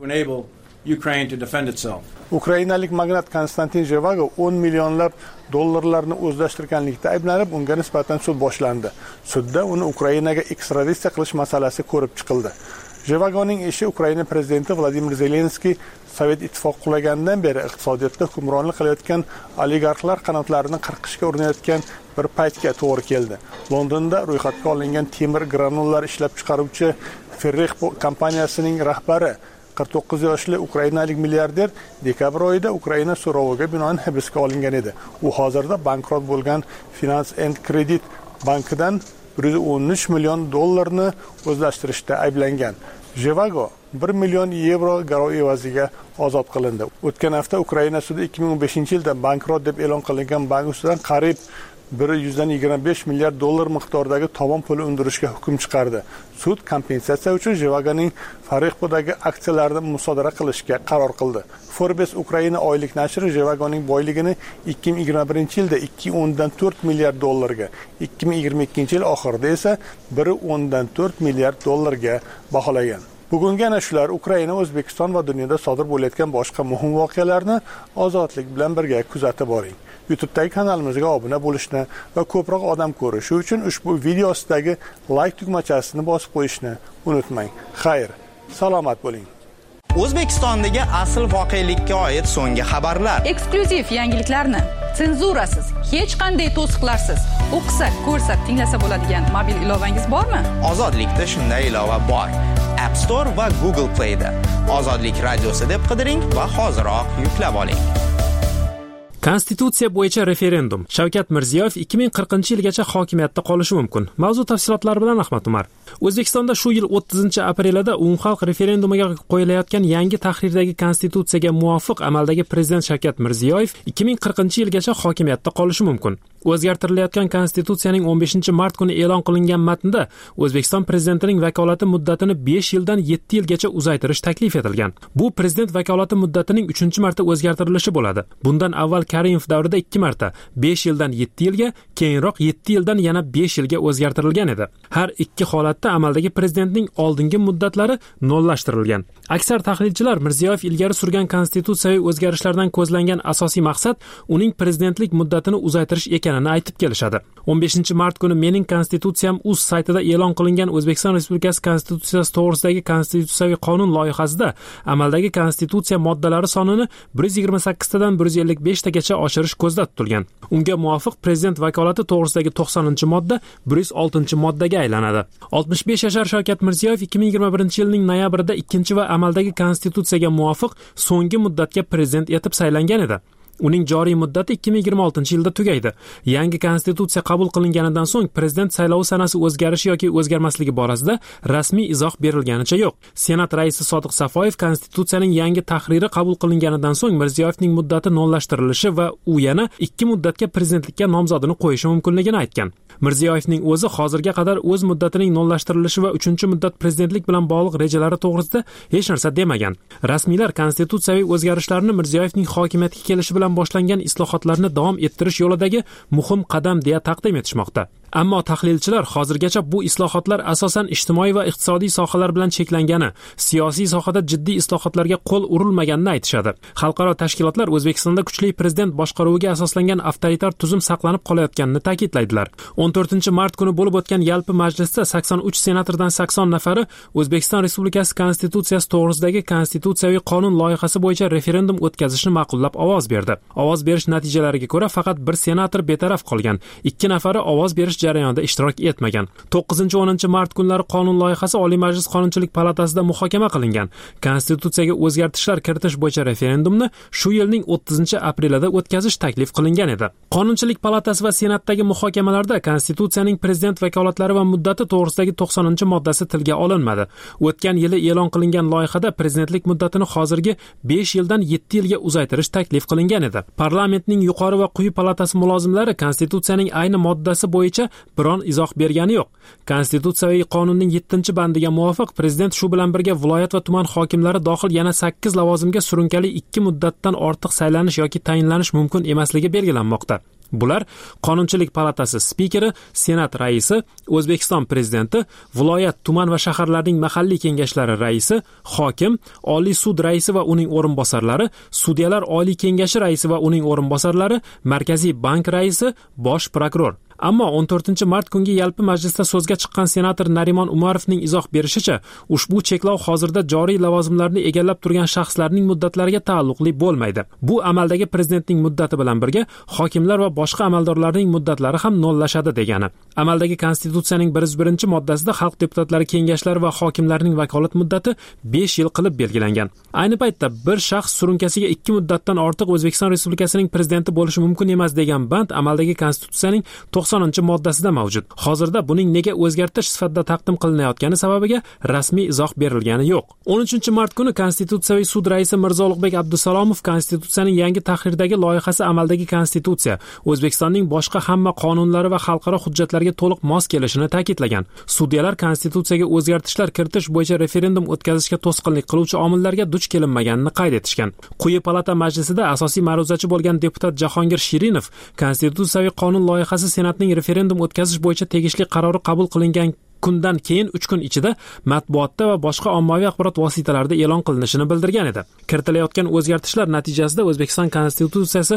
Ukrainalik magnat Konstantin Zhevago 10 millionlab dollarlarni o'zlashtirganlikda ayblanib, unga nisbatan sud boshlandi. Sudda uni Ukrainaga ekstraditsiya qilish masalasi ko'rib chiqildi. Zhevagoning ishi Ukraina prezidenti Vladimir Zelenskiy Sovet ittifoqi qulaganidan beri iqtisodiyotda hukmronlik qilayotgan oligarxlar qanotlarini qirqishga urinayotgan bir paytga to'g'ri keldi. Londonda ro'yxatga olingan temir granullar ishlab chiqaruvchi Ferrix kompaniyasining rahbari 49 yoshli ukrainalik milliarder dekabr oyida Ukraina so'roviga binoan hibsga olingan edi. U hozirda bankrot bo'lgan Finance and Credit bankidan 113 million dollarni o'zlashtirishda ayblangan. Zhevago 1 million yevro garov evaziga ozod qilindi. O'tgan hafta Ukraina sudi 2015-yilda bankrot deb e'lon qilingan bank ustidan qariyb 125 milliard dollar miqdoridagi tovon puli undirishga hukm chiqardi. Sud kompensatsiya uchun Zhevagoning Farixpodagi aksiyalarini musodara qilishga qaror qildi. Forbes Ukraina oylik nashri Zhevagoning boyligini 2021-yilda 2.4 milliard dollarga, 2022-yil oxirida esa 1.4 milliard dollarga baholagan. Bugungi ana shular Ukraina, O'zbekiston va dunyoda sodir bo'layotgan boshqa muhim voqealarni Ozodlik bilan birga kuzatib boring. YouTube'dagi kanalimizga obuna bo'lishni va ko'proq odam ko'rishi uchun ushbu video ostidagi like tugmachasini bosib qo'yishni unutmang. Xayr, salomat bo'ling. O'zbekistondagi asl voqelikka oid so'nggi xabarlar, eksklyuziv yangiliklarni senzurasiz, hech qanday to'siqlarsiz o'qisak, ko'rsak, tinglasa bo'ladigan mobil ilovangiz bormi? Ozodlikda shunday ilova bor. App Store va Google Play'da Ozodlik radiosi deb qidiring va hoziroq yuklab oling. Konstitutsiya bo'yicha referendum. Shavkat Mirziyoyev 2040-yilgacha hokimiyatda qolishi mumkin. Mavzu tafsilotlari bilan Ahmad Umar. O'zbekistonda shu yil 30-aprelida umumxalq referendumiga qo'yilayotgan yangi tahrirdagi konstitutsiyaga muvofiq amaldagi prezident Shavkat Mirziyoyev 2040-yilgacha hokimiyatda qolishi mumkin. O'zgartirilayotgan konstitutsiyaning 15-mart kuni e'lon qilingan matnda O'zbekiston prezidentining vakolati muddatini 5 yildan 7 yilgacha uzaytirish taklif etilgan. Bu prezident vakolati muddatining 3-marta o'zgartirilishi bo'ladi. Bundan avval Karimov davrida 2 marta 5 yildan 7 yilga, keyinroq 7 yildan yana 5 yilga o'zgartirilgan edi. Har ikki holatda amaldagi prezidentning oldingi muddatlari nollashtirilgan. Aksar tahlilchilar Mirziyoyev ilgari surgan konstitutsiyaviy o'zgarishlardan ko'zlangan asosiy maqsad uning prezidentlik muddatini uzaytirish ekanini aytib kelishadi. 15-mart kuni Mening konstitutsiyam uz saytida e'lon qilingan O'zbekiston Respublikasi konstitutsiyasi to'g'risidagi konstitutsiyaviy qonun loyihasida amaldagi konstitutsiya moddalari sonini 128 tadan 155 tagacha oshirish ko'zda tutilgan. Unga muvofiq prezident vakolati to'g'risidagi 90-modda 106-moddaga aylanadi. 65 yashar Shavkat Mirziyoyev 2021-yilning noyabrida 2 va amaldagi konstitutsiyaga muvofiq so'nggi muddatga prezident etib saylangan edi. Uning joriy muddati 2026-yilda tugaydi. Yangi konstitutsiya qabul qilinganidan so'ng prezident saylovi sanasi o'zgarishi yoki o'zgarmasligi borasida rasmiy izoh berilganicha yo'q. Senat raisi Sodiq Safoyev konstitutsiyaning yangi tahriri qabul qilinganidan so'ng Mirziyoyevning muddati nollashtirilishi va u yana 2 muddatga prezidentlikka nomzodini qo'yishi mumkinligini aytgan. Mirziyoyevning o'zi hozirga qadar o'z muddatining nollashtirilishi va 3-muddat prezidentlik bilan bog'liq rejalari to'g'risida hech narsa demagan. Rasmiylar konstitutsiyaviy o'zgarishlarni Mirziyoyevning hokimiyatga kelishi bilan boshlangan islohotlarni davom ettirish yo'lidagi muhim qadam deya taqdim etishmoqda. Ammo tahlilchilar hozirgacha bu islohotlar asosan ijtimoiy va iqtisodiy sohalar bilan cheklangani, siyosiy sohada jiddiy islohotlarga qo'l urilmaganini aytishadi. Xalqaro tashkilotlar O'zbekistonda kuchli prezident boshqaruviga asoslangan avtoritar tuzum saqlanib qolayotganini ta'kidlaydilar. 14-mart kuni bo'lib o'tgan yalpi majlisda 83 senatordan 80 nafari O'zbekiston Respublikasi Konstitutsiyasi to'g'risidagi konstitutsiyaviy qonun loyihasi bo'yicha referendum o'tkazishni ma'qullab ovoz berdi. Ovoz berish natijalariga ko'ra faqat bir senator betaraf qolgan, 2 nafari ovoz berish jarayonida ishtirok etmagan. 9-10 mart kunlari qonun loyihasi Oliy Majlis Qonunchilik palatasida muhokama qilingan. Konstitutsiyaga o'zgartishlar kiritish bo'yicha referendumni shu yilning 30-aprelida o'tkazish taklif qilingan edi. Qonunchilik palatasi va senatdagi muhokamalarda konstitutsiyaning prezident vakolatlari va muddati to'g'risidagi 90-moddasi tilga olinmadi. O'tgan yili e'lon qilingan loyihada prezidentlik muddatini hozirgi 5 yildan 7 yilga uzaytirish taklif qilingan edi. Parlamentning yuqori va quyi palatasi mulozimlari konstitutsiyaning ayni moddasi bo'yicha biron izoh bergani yo'q. Konstitutsiyaviy qonunning 7-bandiga muvofiq prezident shu bilan birga viloyat va tuman hokimlari dohil yana 8 lavozimga surunkali 2 muddatdan ortiq saylanish yoki tayinlanish mumkin emasligi belgilanmoqda. Bular Qonunchilik palatasi spikeri, Senat raisi, O'zbekiston prezidenti, viloyat, tuman va shaharlarning mahalliy kengashlari raisi, hokim, Oliy sud raisi va uning o'rinbosarlari, sudyalar Oliy kengashi raisi va uning o'rinbosarlari, Markaziy bank raisi, bosh prokuror. Ammo 14-mart kungi yalpi majlisda so'zga chiqqan senator Narimon Umarovning izoh berishicha, ushbu cheklov hozirda joriy lavozimlarni egallab turgan shaxslarning muddatlariga taalluqli bo'lmaydi. Bu amaldagi prezidentning muddati bilan birga hokimlar va boshqa amaldorlarning muddatlari ham nollashadi degani. Amaldagi konstitutsiyaning 101-moddasida xalq deputatlari kengashlari va hokimlarning vakolat muddati 5 yil qilib belgilangan. Ayni paytda bir shaxs surunkasiga 2 muddatdan ortiq O'zbekiston Respublikasining prezidenti bo'lishi mumkin emas degan band amaldagi konstitutsiyaning 90-moddasida mavjud. Hozirda buning nega o'zgartirish sifatida taqdim qilinayotgani sababiga rasmiy izoh berilgani yo'q. 13-mart kuni Konstitutsiyaviy sud raisi Mirzo Ulug'bek Abdusalomov konstitutsiyaning yangi tahrirdagi loyihasi amaldagi konstitutsiya O'zbekistonning boshqa hamma qonunlari va xalqaro hujjatlarga to'liq mos kelishini ta'kidlagan. Sudyalar konstitutsiyaga o'zgartishlar kiritish bo'yicha referendum o'tkazishga to'sqinlik qiluvchi omillarga duch kelinmaganini qayd etishgan. Quyi palata majlisida asosiy ma'ruzachi bo'lgan deputat Jahongir Shirinov konstitutsiyaviy qonun loyihasi senatning referendum o'tkazish bo'yicha tegishli qarori qabul qilingan kundan keyin 3 kun ichida matbuotda va boshqa ommaviy axborot vositalarida e'lon qilinishini bildirgan edi. Kiritilayotgan o'zgartishlar natijasida O'zbekiston konstitutsiyasi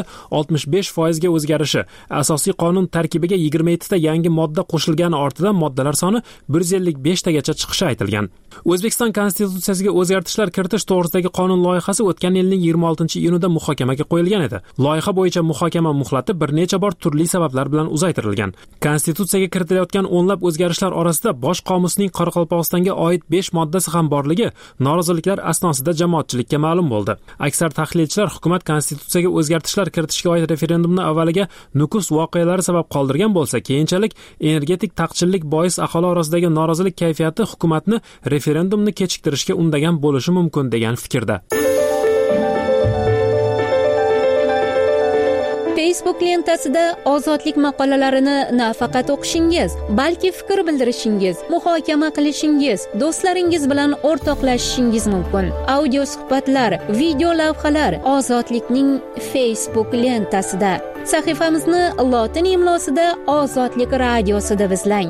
65% ga o'zgarishi, asosiy qonun tarkibiga 27 ta yangi modda qo'shilgani ortidan moddalar soni 155 tagacha chiqishi aytilgan. O'zbekiston konstitutsiyasiga o'zgartishlar kiritish to'g'risidagi qonun loyihasi o'tgan yilning 26-iyunida muhokamaga qo'yilgan edi. Loyiha bo'yicha muhokama muhlati bir necha bor turli sabablar bilan uzaytirilgan. Konstitutsiyaga kiritilayotgan o'nlab o'zgarishlar orasida bosh qomusning Qoraqalpog'istonga oid 5 moddasi ham borligi noroziliklar asnosida jamoatchilikka ma'lum bo'ldi. Aksar tahlilchilar hukumat konstitutsiyaga o'zgartishlar kiritishga oid referendumni avvaliga Nukus voqealari sabab qoldirgan bo'lsa, keyinchalik energetik taqchillik bois aholi orasidagi norozilik kayfiyati hukumatni referendumni kechiktirishga undagan bo'lishi mumkin degan fikrda. Facebook lentasida ozodlik maqolalarini nafaqat o'qishingiz, balki fikr bildirishingiz, muhokama qilishingiz, do'stlaringiz bilan o'rtoqlashishingiz mumkin. Audio suhbatlar, video lavhalar Ozodlikning Facebook lentasida. Sahifamizni lotin imlosida Ozodlik radiosida izlang.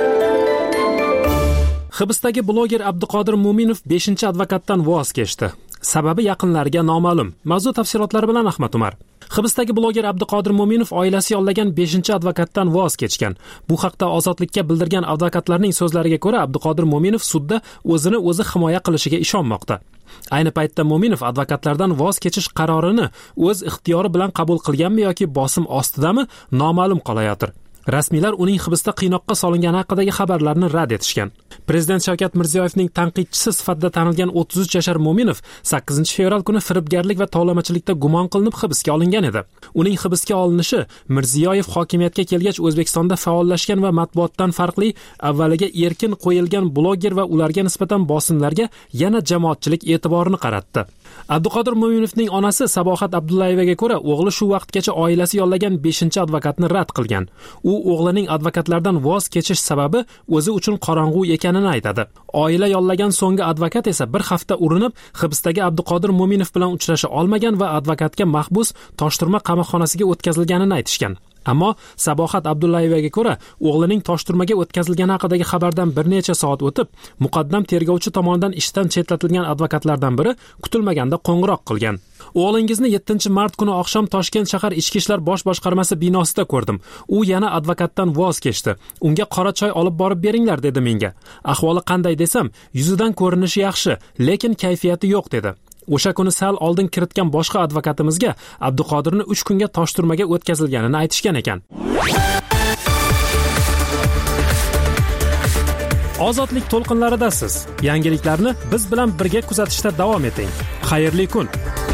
Hibsdagi bloger Abduqodir Mo'minov 5-advokatdan voz kechdi. Sababi yaqinlariga noma'lum. Mavzu tafsilotlari bilan Ahmad Umar. Hibsdagi bloger Abduqodir Mo'minov oilasi yollagan 5-advokatdan voz kechgan. Bu haqda Ozodlikka bildirgan advokatlarning so'zlariga ko'ra, Abduqodir Mo'minov sudda o'zini o'zi himoya qilishiga ishonmoqda. Ayni paytda Mo'minov advokatlardan voz kechish qarorini o'z ixtiyori bilan qabul qilganmi yoki bosim ostidami noma'lum qolayotir. Rasmiylar uning hibsda qiynoqqa solingani haqidagi xabarlarni rad etishgan. Prezident Shavkat Mirziyoyevning tanqidchisi sifatida tanilgan 33 yashar Mo'minov 8-fevral kuni firibgarlik va tovlamachilikda gumon qilinib hibsga olingan edi. Uning hibsga olinishi Mirziyoyev hokimiyatga kelgach O'zbekistonda faollashgan va matbuotdan farqli avvaliga erkin qo'yilgan bloger va ularga nisbatan bosimlarga yana jamoatchilik e'tiborini qaratdi. Abduqodir Mo'minovning onasi Sabohat Abdullayevaga ko'ra, o'g'li shu vaqtgacha oilasi yollagan 5-advokatni rad qilgan. U o'g'lining advokatlardan voz kechish sababi o'zi uchun qorong'u ekanini aytadi. Oila yollagan so'nggi advokat esa bir hafta urinib, hibsdagi Abduqodir Mo'minov bilan uchrasha olmagan va advokatga mahbus Toshturma qamoqxonasiga o'tkazilganini aytishgan. Ammo Sabohat Abdullayevaga ko'ra, o'g'lining Toshturmaga o'tkazilgani haqidagi xabardan bir necha soat o'tib, muqaddam tergovchi tomonidan ishdan chetlatilgan advokatlardan biri kutilmaganda qo'ng'iroq qilgan. O'g'lingizni 7-mart kuni oqshom Toshkent shahar ichki ishlar bosh boshqarmasi binosida ko'rdim. U yana advokatdan voz kechdi. Unga qora choy olib borib beringlar dedi menga. Ahvoli qanday desam, yuzidan ko'rinishi yaxshi, lekin kayfiyati yo'q dedi. O'sha kuni sal oldin kiritgan boshqa advokatimizga Abduqodirni 3 kunga Toshturmaga o'tkazilganini aytishgan ekan. Ozodlik to'lqinlaridasiz. Yangiliklarni biz bilan birga kuzatishda davom eting. Xayrli kun.